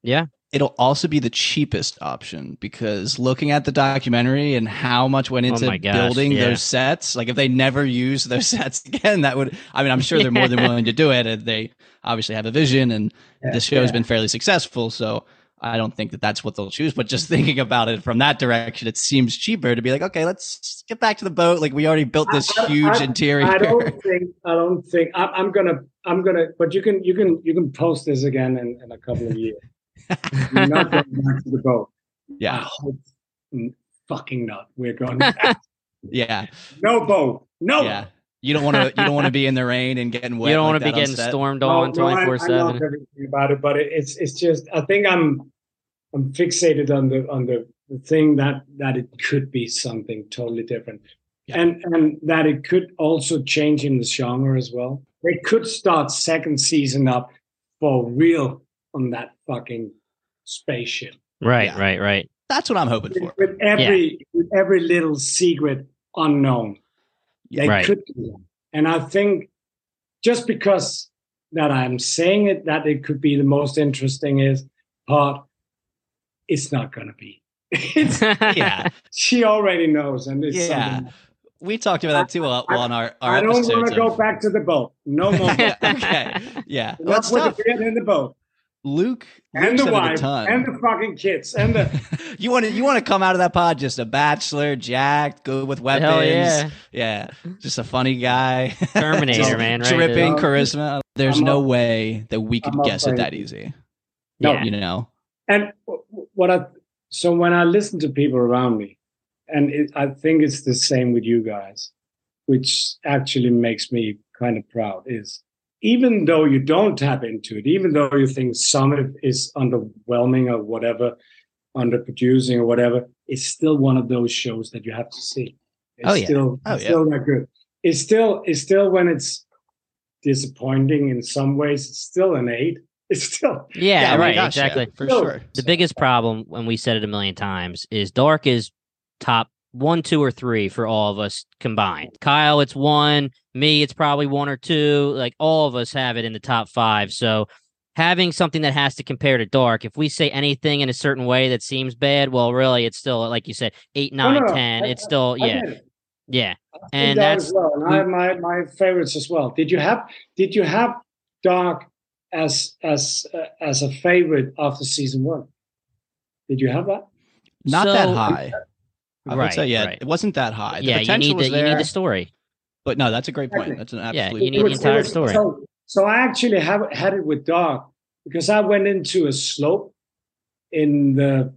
it'll also be the cheapest option, because looking at the documentary and how much went into building those sets, like if they never use those sets again, that would, I mean, I'm sure they're more than willing to do it. And they obviously have a vision, and the show has been fairly successful. So I don't think that that's what they'll choose, but just thinking about it from that direction, it seems cheaper to be like, okay, let's get back to the boat. Like we already built this huge interior. I don't think I'm gonna, but you can post this again in a couple of years. You're not going back to the boat. Yeah. I hope fucking not. We're going back. Yeah. No boat. No. Yeah. You don't want to be in the rain and getting wet. You don't like want to be getting stormed on 24/7. I love everything about it, but it's just, I think I'm fixated on the thing that it could be something totally different, and that it could also change in the genre as well. They could start second season up for real on that fucking spaceship. Right. That's what I'm hoping for. With every little secret unknown. They could do that. And I think just because that I'm saying it, that it could be the most interesting part, it's not going to be. She already knows. And it's something. We talked about that too on our I don't want to go back to the boat. No more. Okay. Yeah. Enough with the kid in the boat. Luke and the said wife it a ton. and the fucking kids and the you want to come out of that pod just a bachelor, jacked, good with weapons. Hell yeah, just a funny guy. Terminator, man, right? Dripping charisma. There's no way that we could guess it that easy. No, you know. And when I listen to people around me, and I think it's the same with you guys, which actually makes me kind of proud, is even though you don't tap into it, even though you think Summit is underwhelming or whatever, underproducing or whatever, it's still one of those shows that you have to see. It's still that good. It's still when it's disappointing in some ways, it's still an 8. It's still right, exactly. For sure. The biggest problem, when we said it a million times, is Dark is top 1, 2, or 3 for all of us combined. Kyle, it's 1. Me, it's probably 1 or 2. Like all of us have it in the top 5. So having something that has to compare to Dark, if we say anything in a certain way that seems bad, well, really, it's still, like you said, 8, 9, 10. It's still, yeah. And that's as well. And I have my favorites as well. Did you have Dark as a favorite after season 1? Did you have that? Not that high. I would say, right. It wasn't that high. The potential was there. You need the story. But no, that's a great point. That's an absolute. You need the entire story. So I actually had it with Dark because I went into a slope in the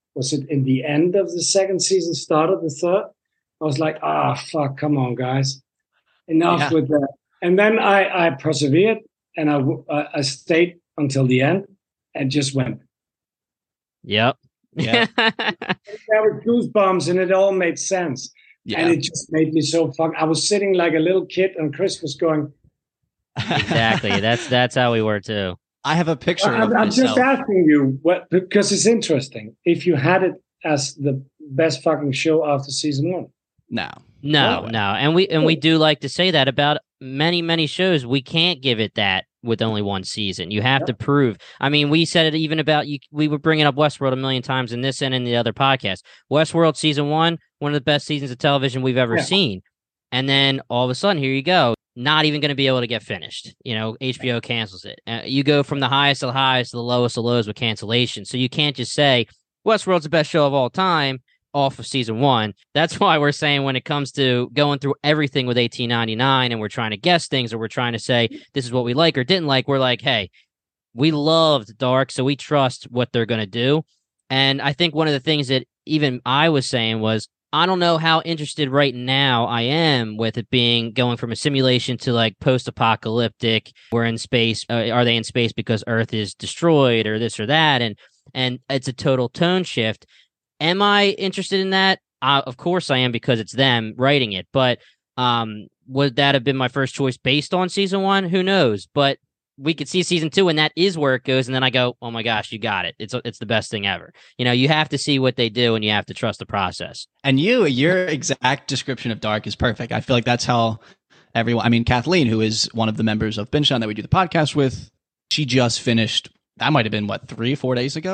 end of the second season, start of the third. I was like, fuck, come on, guys, enough with that. And then I persevered and I stayed until the end and just went. Yep. Yeah. There were goosebumps and it all made sense. Yeah. And it just made me so fun. I was sitting like a little kid on Christmas going. Exactly. That's how we were too. I have a picture of I'm myself. just asking you because it's interesting. If you had it as the best fucking show after season 1. No. And we do like to say that about many shows. We can't give it that with only 1 season. You have to prove. I mean, we said it even about you. We were bringing up Westworld a million times in this and in the other podcast. Westworld season 1, one of the best seasons of television we've ever seen. And then all of a sudden, here you go. Not even going to be able to get finished. HBO cancels it. You go from the highest to the highest to the lowest of lows with cancellation. So you can't just say Westworld's the best show of all time off of season 1. That's why we're saying when it comes to going through everything with 1899 and we're trying to guess things or we're trying to say this is what we like or didn't like, we're like, hey, we loved Dark, so we trust what they're going to do. And I think one of the things that even I was saying was, I don't know how interested right now I am with it being going from a simulation to like post-apocalyptic. We're in space. Are they in space because Earth is destroyed or this or that? And it's a total tone shift. Am I interested in that? Of course I am because it's them writing it. But would that have been my first choice based on season 1? Who knows? But we could see season 2 and that is where it goes. And then I go, oh my gosh, you got it. It's the best thing ever. You have to see what they do and you have to trust the process. And your exact description of Dark is perfect. I feel like that's how everyone, I mean, Kathleen, who is one of the members of Bingetown that we do the podcast with, she just finished, that might've been 3-4 days ago.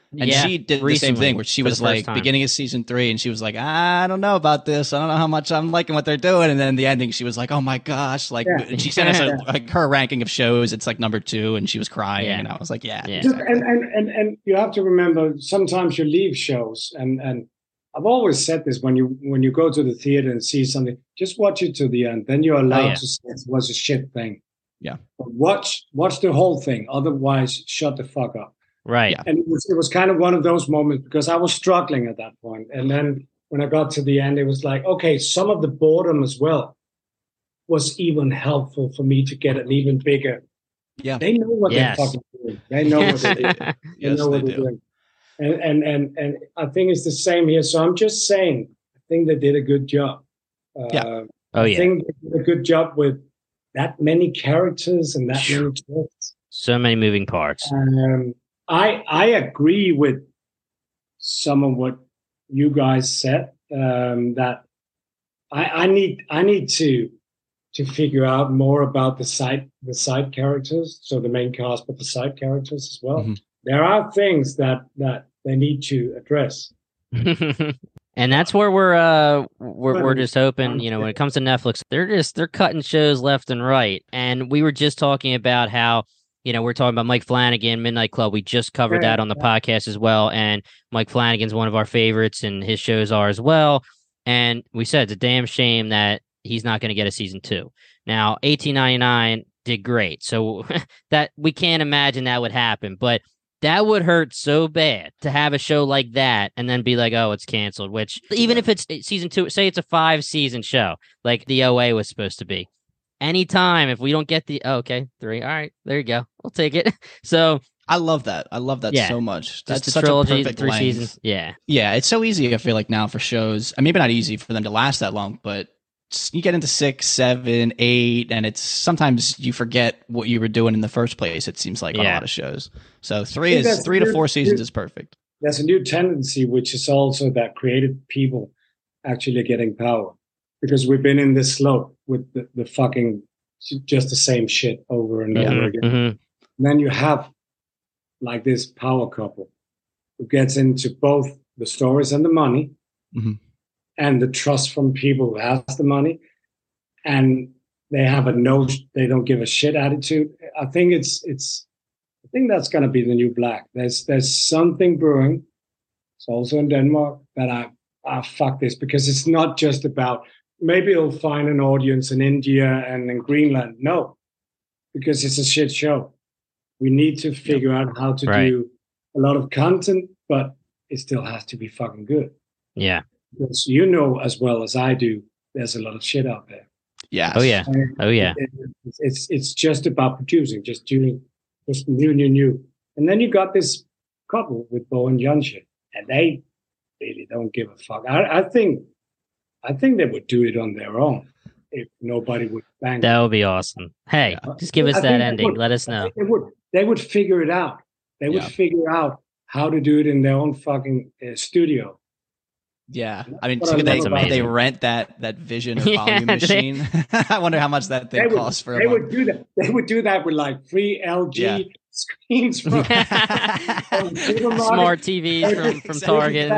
And she did the same thing where she was like beginning of season 3 and she was like, I don't know about this. I don't know how much I'm liking what they're doing. And then in the ending, she was like, oh my gosh. Like she sent us like her ranking of shows. It's like number 2 and she was crying. And I was like, exactly. And you have to remember, sometimes you leave shows and I've always said this, when you go to the theater and see something, just watch it to the end. Then you're allowed to say it was a shit thing. Yeah. But watch the whole thing. Otherwise, shut the fuck up. Right. Yeah. And it was kind of one of those moments because I was struggling at that point. And then when I got to the end, it was like, okay, some of the boredom as well was even helpful for me to get an even bigger. Yeah. They know what they're fucking doing. They know what they're doing. They know what they're doing. And I think it's the same here. So I'm just saying, I think they did a good job. I think they did a good job with that many characters and that many twists. So many moving parts. I agree with some of what you guys said. That I need to figure out more about the side characters, so the main cast, but the side characters as well. Mm-hmm. There are things that they need to address. And that's where we're just hoping, when it comes to Netflix, they're cutting shows left and right. And we were just talking about how, we're talking about Mike Flanagan, Midnight Club. We just covered that on the podcast as well. And Mike Flanagan's one of our favorites, and his shows are as well. And we said it's a damn shame that he's not going to get a season 2. Now, 1899 did great. So that we can't imagine that would happen. But that would hurt so bad to have a show like that and then be like, oh, it's canceled, which even if it's season 2, say it's a 5-season show, like the OA was supposed to be. Anytime, if we don't get 3, all right, there you go. We'll take it. So I love that. So much. That's such trilogy, a perfect 3 seasons. Yeah. Yeah, it's so easy, I feel like, now for shows. Maybe not easy for them to last that long, but you get into 6, 7, 8, and it's sometimes you forget what you were doing in the first place. It seems like on a lot of shows. So 3 to 4 seasons is perfect. There's a new tendency, which is also that creative people actually getting power, because we've been in this slope with the fucking just the same shit over and over again. Mm-hmm. And then you have like this power couple who gets into both the stories and the money. Mm-hmm. And the trust from people who has the money, and they have they don't give a shit attitude. I think I think that's going to be the new black. There's something brewing. It's also in Denmark that fuck this, because it's not just about maybe it'll find an audience in India and in Greenland. No, because it's a shit show. We need to figure out how to do a lot of content, but it still has to be fucking good. Yeah. Because as well as I do, there's a lot of shit out there. Yeah. Oh yeah. It's just about producing, just doing just new. And then you got this couple with Bo and Janche, and they really don't give a fuck. I think they would do it on their own if nobody would bang. That would be awesome. Hey, just give us that ending. Let us know. They would figure it out. They would figure out how to do it in their own fucking studio. Yeah, I mean, they rent that Vision or volume machine. I wonder how much that thing costs for. They would do that. They would do that with like free LG screens from smart TVs from Target.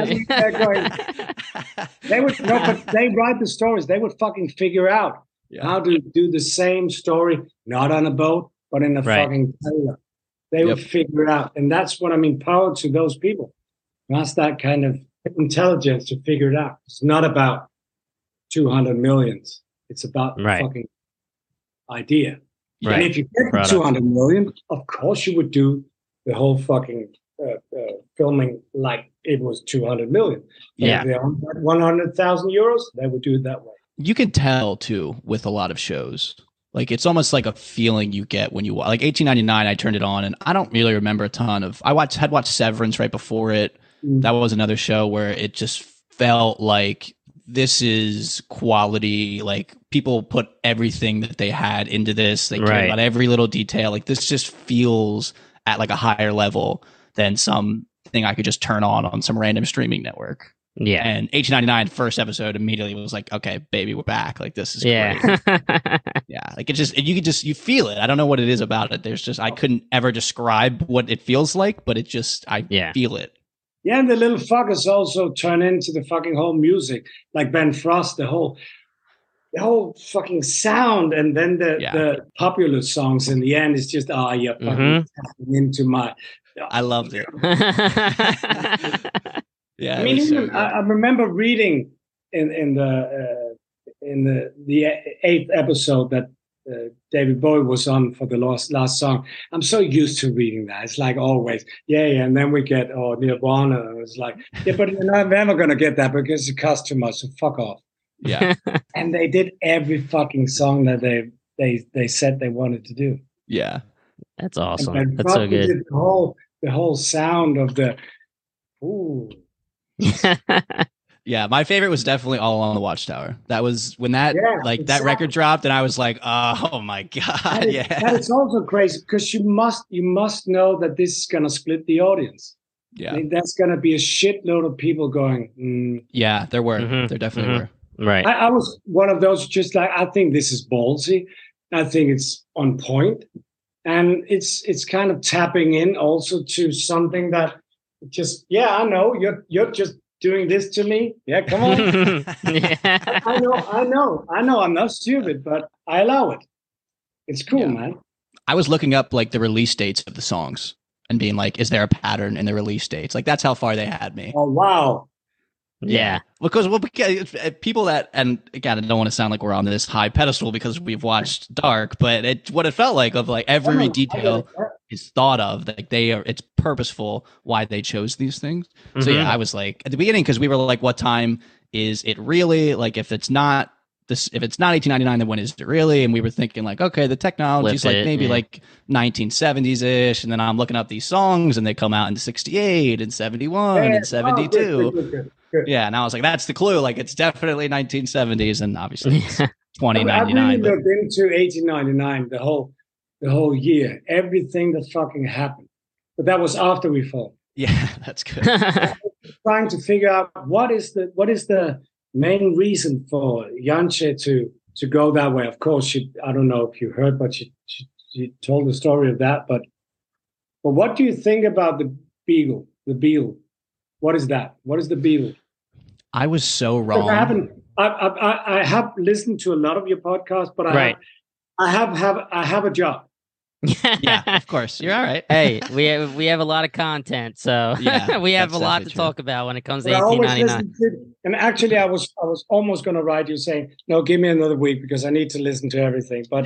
But they write the stories. They would fucking figure out how to do the same story, not on a boat, but in a fucking trailer. They would figure it out, and that's what I mean. Power to those people. That's that kind of intelligence to figure it out. It's not about 200 millions. It's about the fucking idea. Right. And if you get 200 million, of course you would do the whole fucking filming like it was 200 million. If they're on 100,000 euros, they would do it that way. You can tell too with a lot of shows. Like it's almost like a feeling you get when you like 1899. I turned it on and I don't really remember a ton of. Had watched Severance right before it. That was another show where it just felt like this is quality. Like people put everything that they had into this. They cared about every little detail. Like this just feels at like a higher level than something I could just turn on some random streaming network. Yeah. And 1899 first episode immediately was like, okay, baby, we're back. Like this is great. Yeah. Like you feel it. I don't know what it is about it. There's just, I couldn't ever describe what it feels like, but it just, I feel it. Yeah, and the little fuckers also turn into the fucking whole music, like Ben Frost, the whole fucking sound, and then the popular songs in the end is just you're fucking tapping into my. I loved it. Yeah, I mean, even, I remember reading in the 8th episode that David Bowie was on for the last song. I'm so used to reading that. It's like always, and then we get Nirvana. And it's like, but you're not never gonna get that because it costs too much. So fuck off. Yeah. And they did every fucking song that they said they wanted to do. Yeah, that's awesome. That's so good. Did the whole sound of the ooh. Yeah, my favorite was definitely All Along the Watchtower. That was when that that record dropped, and I was like, oh my god, that is also crazy because you must know that this is gonna split the audience. Yeah, I mean, that's gonna be a shitload of people going. Yeah, there were. There definitely were. Right. I was one of those. Just like, I think this is ballsy. I think it's on point, and it's kind of tapping in also to something that just I know you're just doing this to me. Yeah, come on. I know. I'm not stupid, but I allow it. It's cool, man. I was looking up like the release dates of the songs and being like, is there a pattern in the release dates? Like, that's how far they had me. Oh, wow. Yeah. Because people that, and again, I don't want to sound like we're on this high pedestal because we've watched Dark, but what it felt like of like every detail is thought of, like it's purposeful why they chose these things. So I was like at the beginning, because we were like, what time is it really? Like, if it's not 1899, then when is it really? And we were thinking like, okay, the technology's like maybe like 1970s ish, and then I'm looking up these songs and they come out in 68 and 71 and 72. Good. Yeah, and I was like, that's the clue. Like, it's definitely 1970s, and obviously it's 2099. I really looked into 1899, the whole year, everything that fucking happened. But that was after we fought. Yeah, that's good. Trying to figure out what is the main reason for Janče to go that way. Of course, I don't know if you heard, but she told the story of that. But what do you think about the Beagle? What is that? What is the Beagle? I was so wrong. I have listened to a lot of your podcasts, but I have a job. Yeah, of course. You're all right. Hey, we have a lot of content, so we have a lot to talk about when it comes to 1899. And actually, I was almost going to write you saying, "No, give me another week because I need to listen to everything." But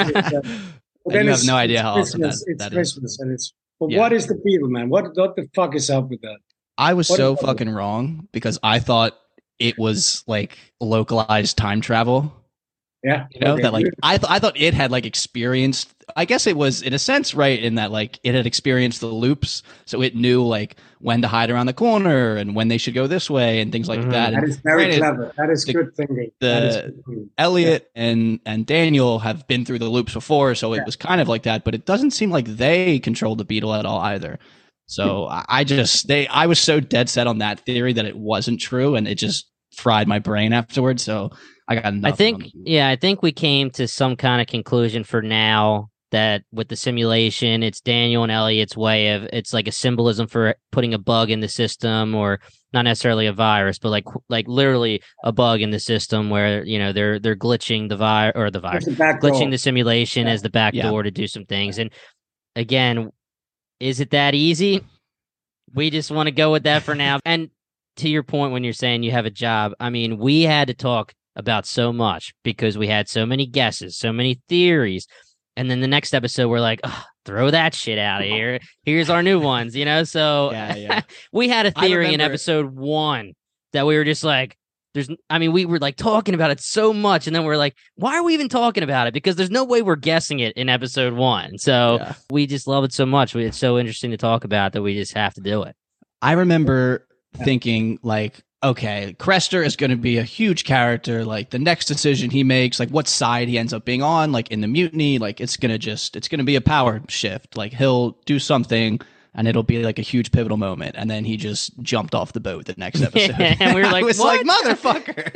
then you have no idea how awesome that it's Christmas, is. And it's. But what is the Beagle, man? What the fuck is up with that? I was so fucking wrong because I thought it was like localized time travel. Yeah, that like I thought it had like experienced. I guess it was in a sense right in that like it had experienced the loops, so it knew like when to hide around the corner and when they should go this way and things like that. That is very clever. That is good thinking. Elliot and Daniel have been through the loops before, so it was kind of like that. But it doesn't seem like they controlled the Beetle at all either. So I was so dead set on that theory that it wasn't true, and it just fried my brain afterwards. So I got nothing. I think we came to some kind of conclusion for now that with the simulation, it's Daniel and Elliot's way of, it's like a symbolism for putting a bug in the system, or not necessarily a virus, but like literally a bug in the system where, they're glitching the virus, glitching the simulation as the back door to do some things. And again, is it that easy? We just want to go with that for now. And to your point, when you're saying you have a job, I mean, we had to talk about so much because we had so many guesses, so many theories. And then the next episode, we're like, throw that shit out of here. Here's our new ones, So we had a theory in episode 1 that we were just like, we were like talking about it so much. And then we're like, why are we even talking about it? Because there's no way we're guessing it in episode 1. So we just love it so much. It's so interesting to talk about that we just have to do it. I remember thinking like, okay, Crester is going to be a huge character. Like the next decision he makes, like what side he ends up being on, like in the mutiny, like it's going to be a power shift. Like he'll do something and it'll be like a huge pivotal moment. And then he just jumped off the boat the next episode. And we were like, like, motherfucker.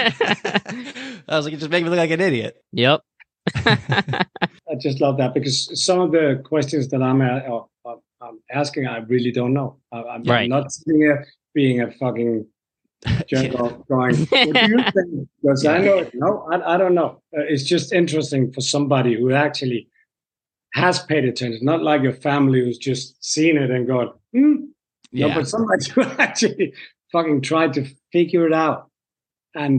I was like, it just made me look like an idiot. Yep. I just love that because some of the questions that I'm asking. I really don't know. I'm Right. not sitting here being a fucking jerk off going, what do you think? Because I know, no, I don't know. It's just interesting for somebody who actually has paid attention, not like your family who's just seen it and gone, Yeah. No, but somebody who actually fucking tried to figure it out. And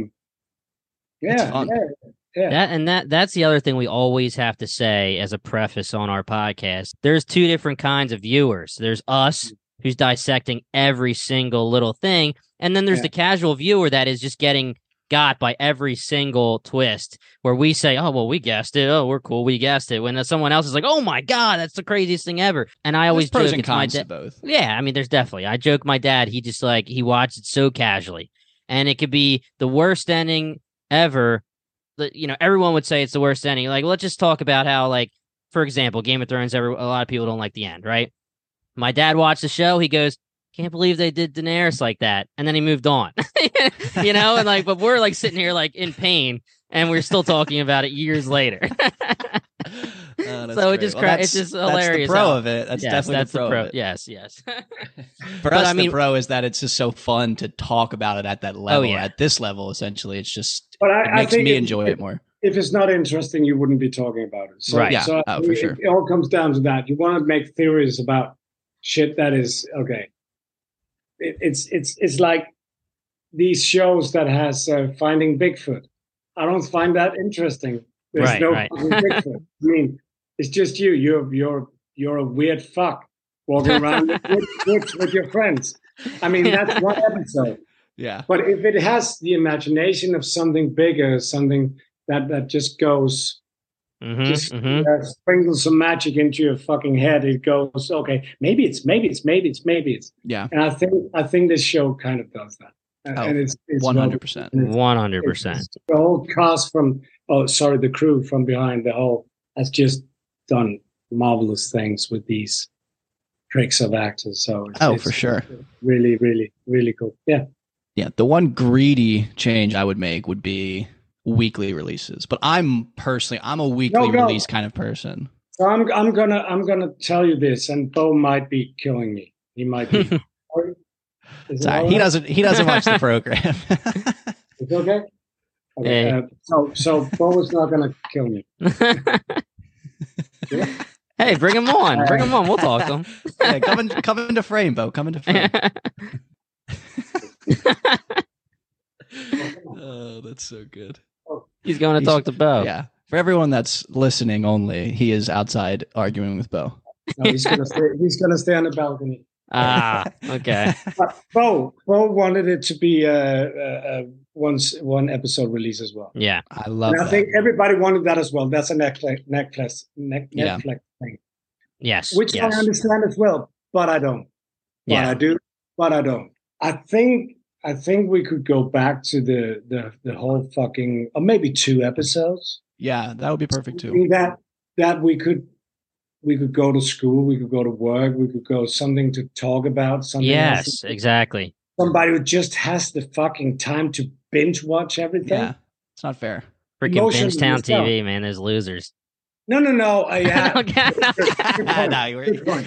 That's the other thing we always have to say as a preface on our podcast. There's two different kinds of viewers. There's us, who's dissecting every single little thing, and then there's the casual viewer that is just getting got by every single twist, where we say, oh, well, we guessed it. Oh, we're cool. We guessed it. When someone else is like, oh my God, that's the craziest thing ever. And I always pros joke, and cons to both. Yeah, I mean, there's definitely. I joke my dad, he just he watched it so casually. And it could be the worst ending ever. Everyone would say it's the worst ending. Like, let's just talk about how, for example, Game of Thrones, a lot of people don't like the end, right? My dad watched the show. He goes, can't believe they did Daenerys like that. And then he moved on, and but we're sitting here in pain, and we're still talking about it years later. So it just it's just hilarious. That's the pro of it. That's definitely the pro of it. Yes. For us, the pro is that it's just so fun to talk about it at that level. At this level, essentially, it's just it makes me enjoy it more. If it's not interesting, you wouldn't be talking about it. So, right. Yeah. So for sure. It all comes down to that. You want to make theories about shit that is okay. It's like these shows that has Finding Bigfoot. I don't find that interesting. There's no fucking Bigfoot. I mean, it's just you. You're a weird fuck walking around with your friends. I mean, that's one episode. Yeah. But if it has the imagination of something bigger, something that just goes, sprinkles some magic into your fucking head, it goes, okay, maybe it's. Yeah. And I think this show kind of does that. And it's 100%. 100%. The whole cast the crew from behind has just done marvelous things with these tricks of actors. So it's for sure. Really, really, really cool. Yeah. Yeah. The one greedy change I would make would be weekly releases, but I'm a weekly release kind of person. So I'm gonna tell you this, and Bo might be killing me. He might be. Sorry, he doesn't watch the program. It's okay. Okay. So Bo is not gonna kill me. Hey, bring him on. Bring him on. We'll talk to him. Yeah, come into frame, Bo. Come into frame. Oh, that's so good. He's going to talk to Bo. Yeah. For everyone that's listening only, he is outside arguing with Bo. No, he's gonna stay on the balcony. Ah, okay. But Bo wanted it to be one episode release as well. Yeah, I love that. I think everybody wanted that as well. That's a Netflix thing. Yes, which I understand as well, but I don't. But I do, but I don't. I think we could go back to the whole fucking, or maybe 2 episodes. Yeah, that would be perfect too. That we could go to school, we could go to work, we could go something to talk about. Something. Yes, exactly. Somebody who just has the fucking time to binge watch everything. Yeah, it's not fair. Freaking Bingetown TV, man. There's losers. No. Yeah. Good point.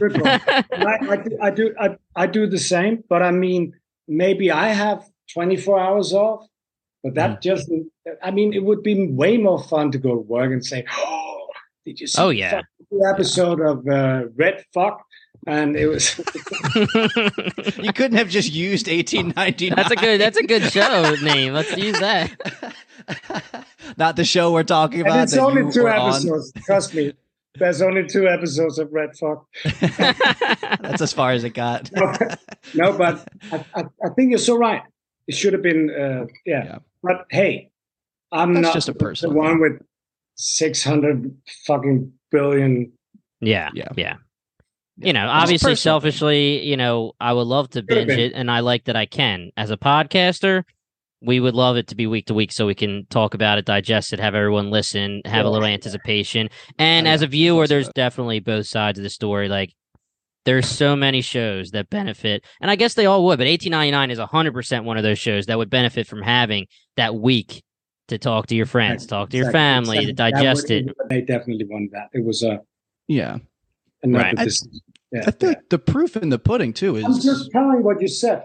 I do the same, but I mean, maybe I have 24 hours off, but that just, I mean, it would be way more fun to go to work and say, oh, did you see the episode of Red Fuck? And it was. You couldn't have just used 1899. That's a good show name. Let's use that. Not the show we're talking about. And it's only 2 episodes. Trust me. There's only 2 episodes of Red Fuck. That's as far as it got. No, but I think you're so right. It should have been, yeah. But hey, I'm That's not just a person. the one with 600 fucking billion. Yeah. You know, obviously, selfishly, I would love to binge it, and I like that I can. As a podcaster, we would love it to be week to week so we can talk about it, digest it, have everyone listen, have a little anticipation. And as a viewer, there's definitely both sides of the story. Like, there's so many shows that benefit, and I guess they all would, but 1899 is 100% one of those shows that would benefit from having that week to talk to your friends, talk to your family, to digest it. They definitely wanted that. It was a... Yeah. and not Right. the decision. I feel like the proof in the pudding too is I'm just telling what you said.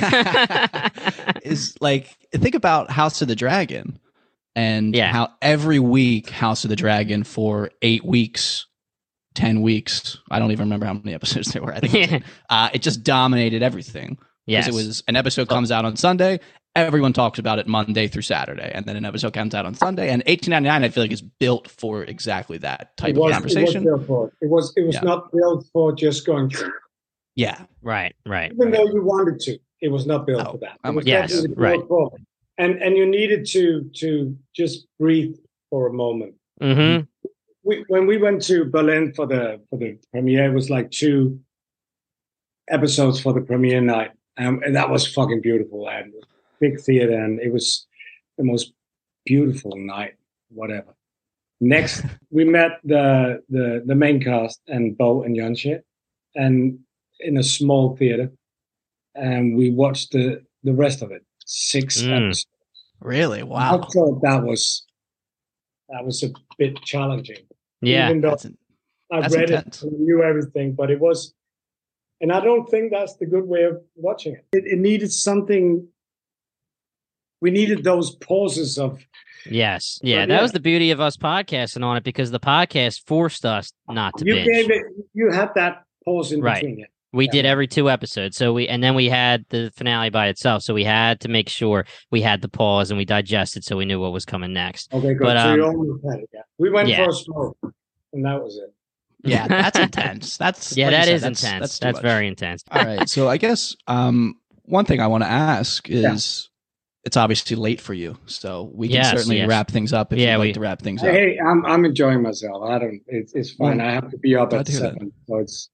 is like, think about House of the Dragon and Yeah. how every week House of the Dragon for 8 weeks, 10 weeks, I don't even remember how many episodes there were. I think it just dominated everything. Yes. Because it was an episode comes out on Sunday, everyone talks about it Monday through Saturday, and then an episode comes out on Sunday. And 1899, I feel like, is built for exactly that type of conversation. It was not built for just going. Yeah. Right. Even though you wanted to, it was not built for that. It was definitely built for, and you needed to just breathe for a moment. Mm-hmm. When we went to Berlin for the premiere, it was like 2 episodes for the premiere night, and that was fucking beautiful. And big theater, and it was the most beautiful night. Whatever. Next, we met the main cast and Bo and Janche, and in a small theater, and we watched the rest of it. 6 episodes. Really? Wow. I thought that was a bit challenging. Yeah. Even though I read intense. it and knew everything, but it was, and I don't think that's the good way of watching it. It needed something. We needed those pauses of. Yes. Yeah. That was the beauty of us podcasting on it, because the podcast forced us not to binge. You had that pause in between it. We did every 2 episodes. And then we had the finale by itself. So we had to make sure we had the pause and we digested so we knew what was coming next. Okay, good. But, so you almost had it. Yeah. We went for a smoke, and that was it. Yeah, that's intense. That's that is intense. That's very intense. All right. So I guess one thing I want to ask is, it's obviously late for you, so we can certainly wrap things up if you'd like to wrap things up. Hey, I'm enjoying myself. It's fine. I have to be up at 7, so it's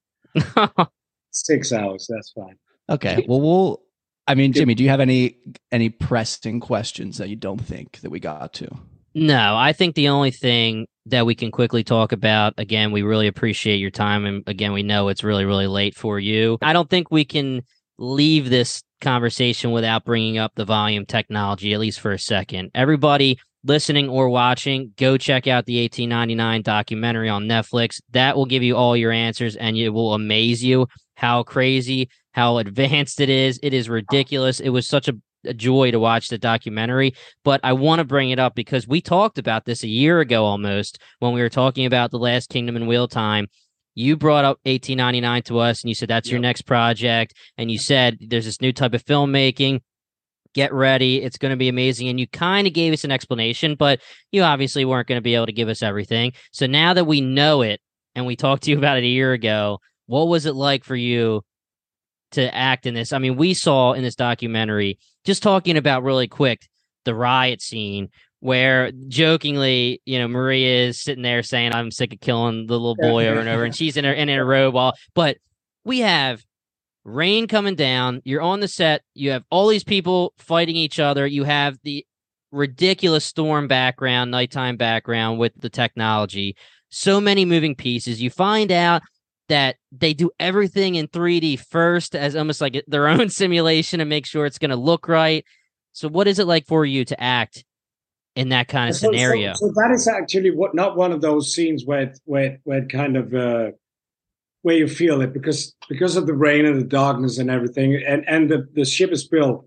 6 hours. That's fine. Okay. Well, Jimmy, do you have any pressing questions that you don't think that we got to? No, I think the only thing that we can quickly talk about, again, we really appreciate your time. And again, we know it's really, really late for you. I don't think we can leave this conversation without bringing up the volume technology, at least for a second. Everybody listening or watching, go check out the 1899 documentary on Netflix. That will give you all your answers, and it will amaze you how crazy, how advanced it is. It is ridiculous. It was such a joy to watch the documentary, but I want to bring it up because we talked about this a year ago almost when we were talking about The Last Kingdom in Wheel Time. You brought up 1899 to us, and you said that's your next project, and you said there's this new type of filmmaking. Get ready. It's going to be amazing. And you kind of gave us an explanation, but you obviously weren't going to be able to give us everything. So now that we know it, and we talked to you about it a year ago, what was it like for you to act in this? I mean, we saw in this documentary, just talking about really quick, the riot scene where jokingly, Maria is sitting there saying, I'm sick of killing the little boy over and over, and she's in her robe. But we have rain coming down. You're on the set. You have all these people fighting each other. You have the ridiculous storm background, nighttime background with the technology. So many moving pieces. You find out that they do everything in 3D first as almost like their own simulation to make sure it's going to look right. So what is it like for you to act in that kind of scenario? So that is actually not one of those scenes where it kind of where you feel it because of the rain and the darkness and everything, and the ship is built.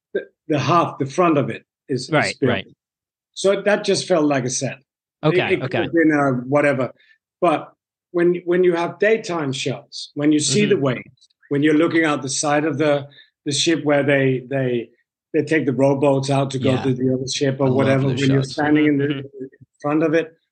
The front of it is built. Right. So that just felt like a set. Okay. It could have been whatever, but when you have daytime shots, when you see the waves, when you're looking out the side of the ship where they take the rowboats out to go to the other ship or whatever, when you're standing in the front of it,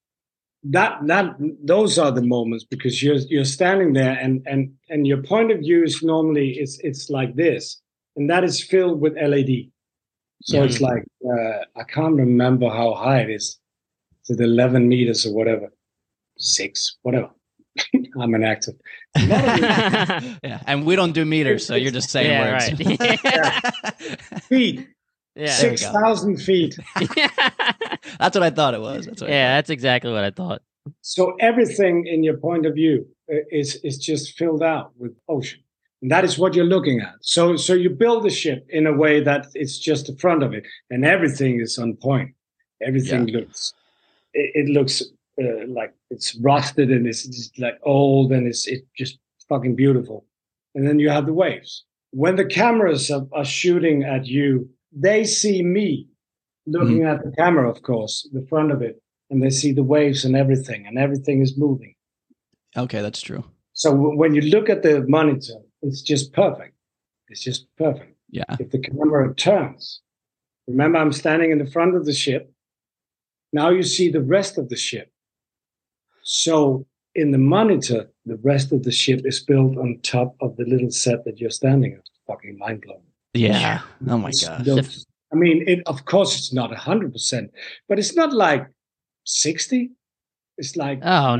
those are the moments because you're standing there and your point of view is normally it's like this, and that is filled with LED. So it's like I can't remember how high it is. Is it 11 meters or whatever? 6, whatever. I'm an actor. And we don't do meters, so you're just saying words. Right. Feet. 6,000 feet. That's what I thought it was. That's exactly what I thought. So everything in your point of view is just filled out with ocean. And that is what you're looking at. So you build the ship in a way that it's just the front of it, and everything is on point. Everything looks like it's rusted and it's just like old and it's just fucking beautiful. And then you have the waves. When the cameras are shooting at you, they see me looking at the camera, of course, the front of it, and they see the waves and everything is moving. Okay, that's true. So when you look at the monitor, it's just perfect. It's just perfect. Yeah. If the camera turns, remember I'm standing in the front of the ship. Now you see the rest of the ship. So in the monitor, the rest of the ship is built on top of the little set that you're standing on. Fucking mind blowing. Yeah. Oh my gosh. I mean, of course, it's not 100%, but it's not like 60. It's like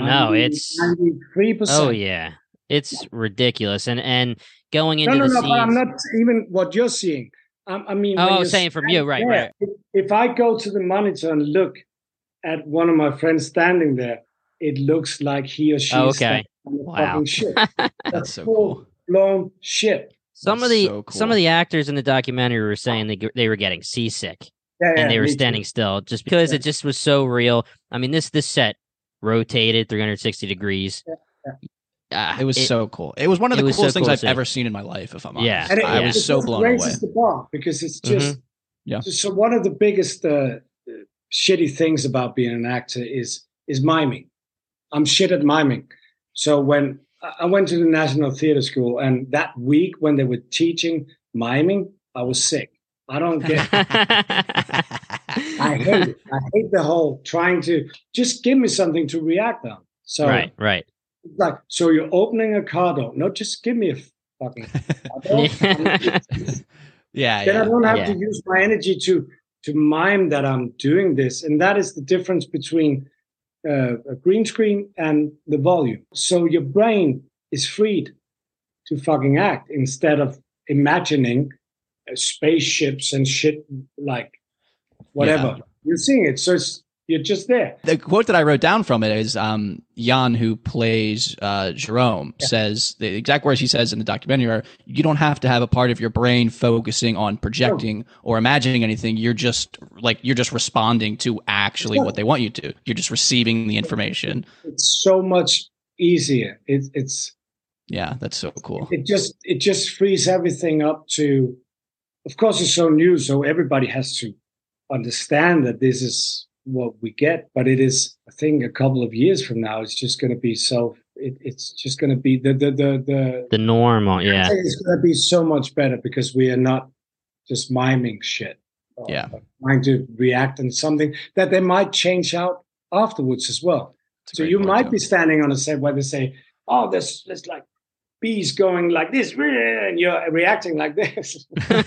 93%. Oh yeah, it's ridiculous. And going into the scenes, but I'm not even what you're seeing. I mean, saying from you, right, there, right. If I go to the monitor and look at one of my friends standing there, it looks like he or she is standing on the fucking ship. That's so cool. Blown ship. Some of the actors in the documentary were saying they were getting seasick, and they were standing still just because it just was so real. I mean, this set rotated 360 degrees. Yeah. It was so cool. It was one of the coolest things I've ever seen in my life, if I'm honest. Yeah. And I was so blown away. The bar because it's just so one of the biggest shitty things about being an actor is miming. I'm shit at miming. So when I went to the National Theatre School, and that week when they were teaching miming, I was sick. I don't get I hate it. I hate the whole trying to just give me something to react on. So right. Like, so you're opening a car door. No, just give me a fucking Yeah. Then I don't have to use my energy to mime that I'm doing this. And that is the difference between a green screen and the volume. So your brain is freed to fucking act instead of imagining spaceships and shit like whatever. You're seeing it. So you're just there. The quote that I wrote down from it is Jan, who plays Jerome, says the exact words he says in the documentary are, you don't have to have a part of your brain focusing on projecting or imagining anything. You're just responding to actually what they want you to. You're just receiving the information. It's so much easier. It's that's so cool. It just frees everything up to, of course, it's so new, so everybody has to understand that this is what we get, but it is, I think, a couple of years from now, it's just going to be it's just going to be the normal. It's going to be so much better because we are not just miming shit. Trying to react on something that they might change out afterwards as well. So you might be standing on a set where they say, oh, there's like bees going like this, and you're reacting like this.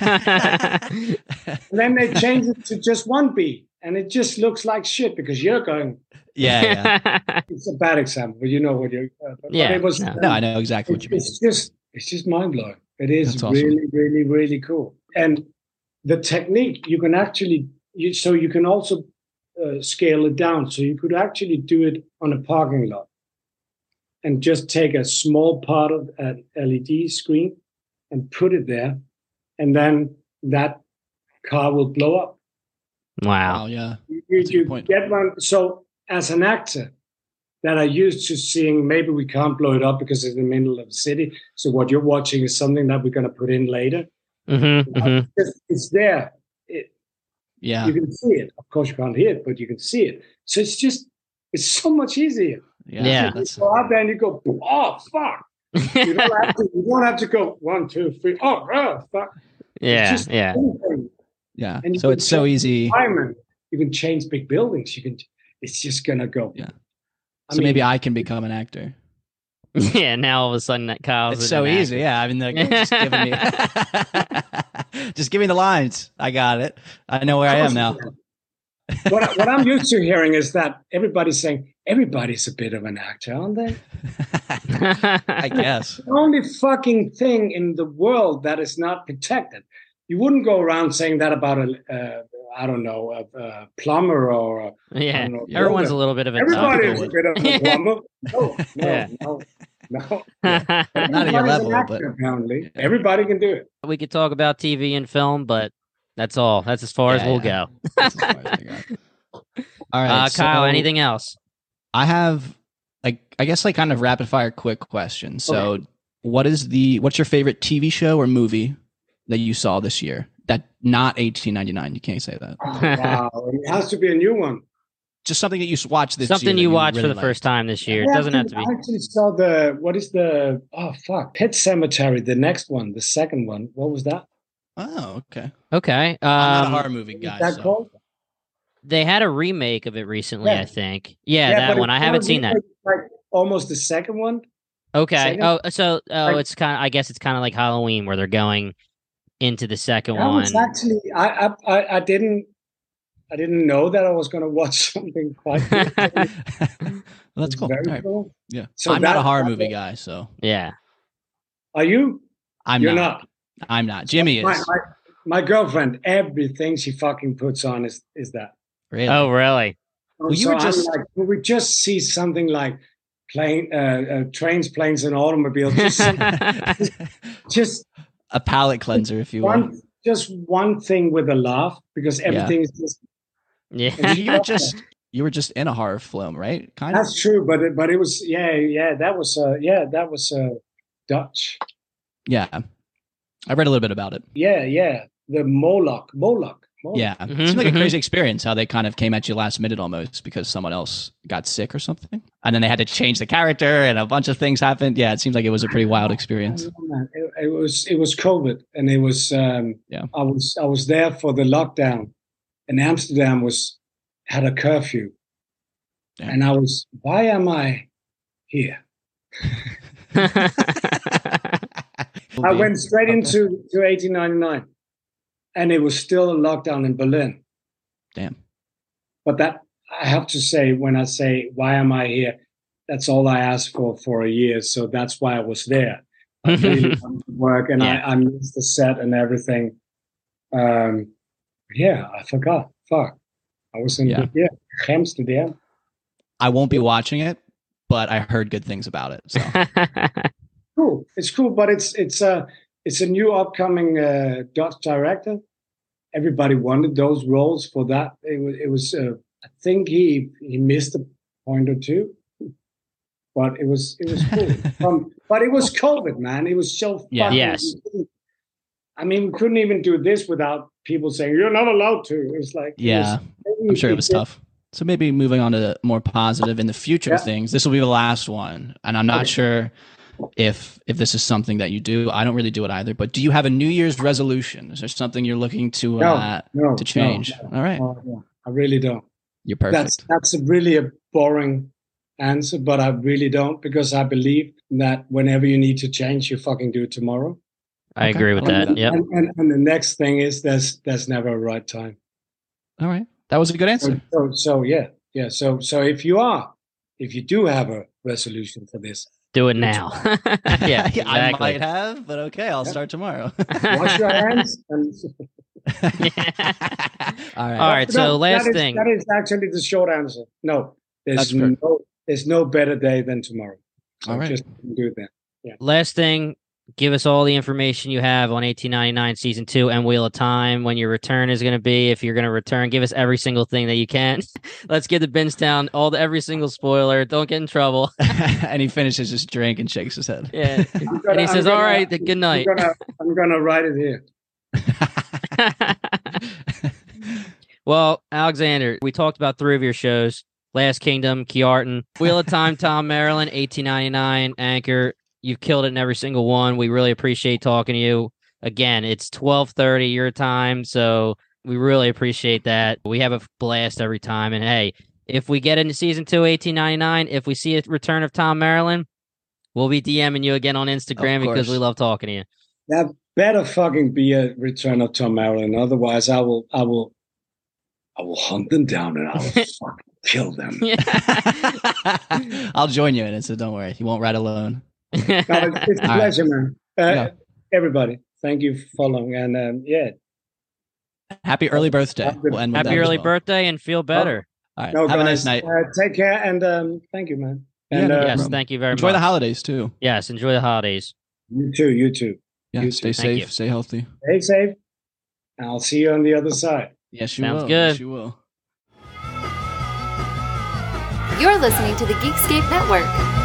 And then they change it to just one bee, and it just looks like shit because you're going. Yeah. It's a bad example, but you know what you're. No, I know exactly what you mean. It's just mind blowing. It is awesome. Really, really, really cool. And the technique you can actually, you can also scale it down. So you could actually do it on a parking lot and just take a small part of an LED screen and put it there, and then that car will blow up. Wow. Yeah. You get one. So as an actor that are used to seeing, maybe we can't blow it up because it's in the middle of the city. So what you're watching is something that we're going to put in later. It's there. You can see it. Of course, you can't hear it, but you can see it. So it's so much easier. Yeah. You go out there and you go, oh, fuck. You don't have to go 1, 2, 3. Oh, fuck. Yeah. Yeah. And so it's so easy. You can change big buildings. It's just going to go. Yeah. So maybe I can become an actor. Yeah, now all of a sudden that Kyle's it's so easy. Yeah, I mean, just give me the lines. I got it. I know where I am now. What I'm used to hearing is that everybody's saying everybody's a bit of an actor, aren't they? I guess. The only fucking thing in the world that is not protected. You wouldn't go around saying that about a plumber or everyone's a little bit of a everybody's a bit of a plumber. No. Not at your level, but apparently everybody can do it. We could talk about TV and film, but that's all. That's as far as we'll go. All right, Kyle. Anything else? I have, like, I guess, like, kind of rapid fire quick question. So, Okay. what's your favorite TV show or movie that you saw this year? That not 1899. You can't say that. Oh, wow, it has to be a new one. Just something that you watched this year. Something that you watched really for the first time this year. It I doesn't have to be. I actually saw Pet Cemetery, the next one, the second one. What was that? Oh, okay. Okay. I'm not a horror movie guy. Is that So. called? They had a remake of it recently, Yeah. I think. Yeah, that but one. it's I haven't not seen that. like almost the second one. Okay. Second? It's kind of, I guess it's kind of like Halloween where they're going into the second That one. was actually I didn't know that I was going to watch something quite good. Well, that's It's cool. very All right. cool. Yeah. So I'm not a that- horror that- movie guy, so Yeah. Are you? I'm You're not. not. I'm not. Jimmy My, is. my, my girlfriend, everything she fucking puts on is that. Really? Oh, really? Well, you were I'm just- like, will we just see something like trains, planes, and automobiles? Just A palate cleanser, if you will. just one thing with a laugh, because everything is just. Yeah. You were just in a horror film, right? Kind of. That's true, but it was that was Dutch. Yeah. I read a little bit about it. The Moloch. Yeah. Mhm, It seemed like mhm. a crazy experience how they kind of came at you last minute almost because someone else got sick or something. And then they had to change the character and a bunch of things happened. Yeah, it seemed like it was a pretty wild experience. It was COVID, and it was I was there for the lockdown, and Amsterdam had a curfew, Yeah. and why am I here? I went straight into 1899, and it was still a lockdown in Berlin. Damn. But that, I have to say, when I say, why am I here? That's all I asked for a year. So that's why I was there. I really wanted to work, and Yeah. I missed the set and everything. I forgot. Fuck. I was in Amsterdam. I won't be watching it, but I heard good things about it. So Cool. It's cool, but it's a new upcoming Dutch director. Everybody wanted those roles for that. It was I think he missed a point or two, but it was cool. But it was COVID, man. It was so Yeah. fucking. Yes. I mean, we couldn't even do this without people saying you're not allowed to. It was like yeah, I'm sure it was tough. So maybe moving on to more positive in the future Yeah. things. This will be the last one, and I'm not Okay. sure if this is something that you do. I don't really do it either. But do you have a New Year's resolution? Is there something you're looking to No, to change? no. All right, No, I really don't. you're perfect. That's really a boring answer, but I really don't, because I believe that whenever you need to change, you fucking do it tomorrow. I agree with I like that. that. Yep. And the next thing is there's never a right time. All right, that was a good answer. So yeah. So if you do have a resolution for this, Do it now. Yeah, exactly. I might have, but okay, I'll start tomorrow. wash your hands. And All right. All right. So No, last that is- thing. that is actually the short answer. No, That's fair. there's no better day than tomorrow. So All right. just do that. Last thing, give us all the information you have on 1899 season 2 and Wheel of Time, when your return is going to be, if you're going to return. Give us every single thing that you can. Let's get to Benstown, every single spoiler. Don't get in trouble. And he finishes his drink and shakes his head. Yeah. And he says, "All right, good night." I'm gonna write it here. Well, Alexander, we talked about 3 of your shows: Last Kingdom, Kiartan, Wheel of Time, Tom Maryland, 1899, Anchor. You've killed it in every single one. We really appreciate talking to you. Again, it's 12:30 your time, so we really appreciate that. We have a blast every time. And hey, if we get into season 2, 1899, if we see a return of Tom Maryland, we'll be DMing you again on Instagram because we love talking to you. That better fucking be a return of Tom Maryland. Otherwise, I will hunt them down and I will fucking kill them. I'll join you in it, so don't worry. You won't ride alone. No, it's a All pleasure, man. Yeah. Everybody, thank you for following. And Happy early birthday. Have a good- We'll end with Happy that as early well. birthday and feel better. All right. no, Have guys, a nice night. take care and thank you, man. And Yeah, no Yes, problem. thank you very Enjoy much. the holidays too. Yes, enjoy the holidays. you too. Yeah, You stay too. Thank safe, you. stay healthy. Stay safe. And I'll see you on the other side. Yes, you Sounds will. good. Yes, you will. You're listening to the Geekscape Network.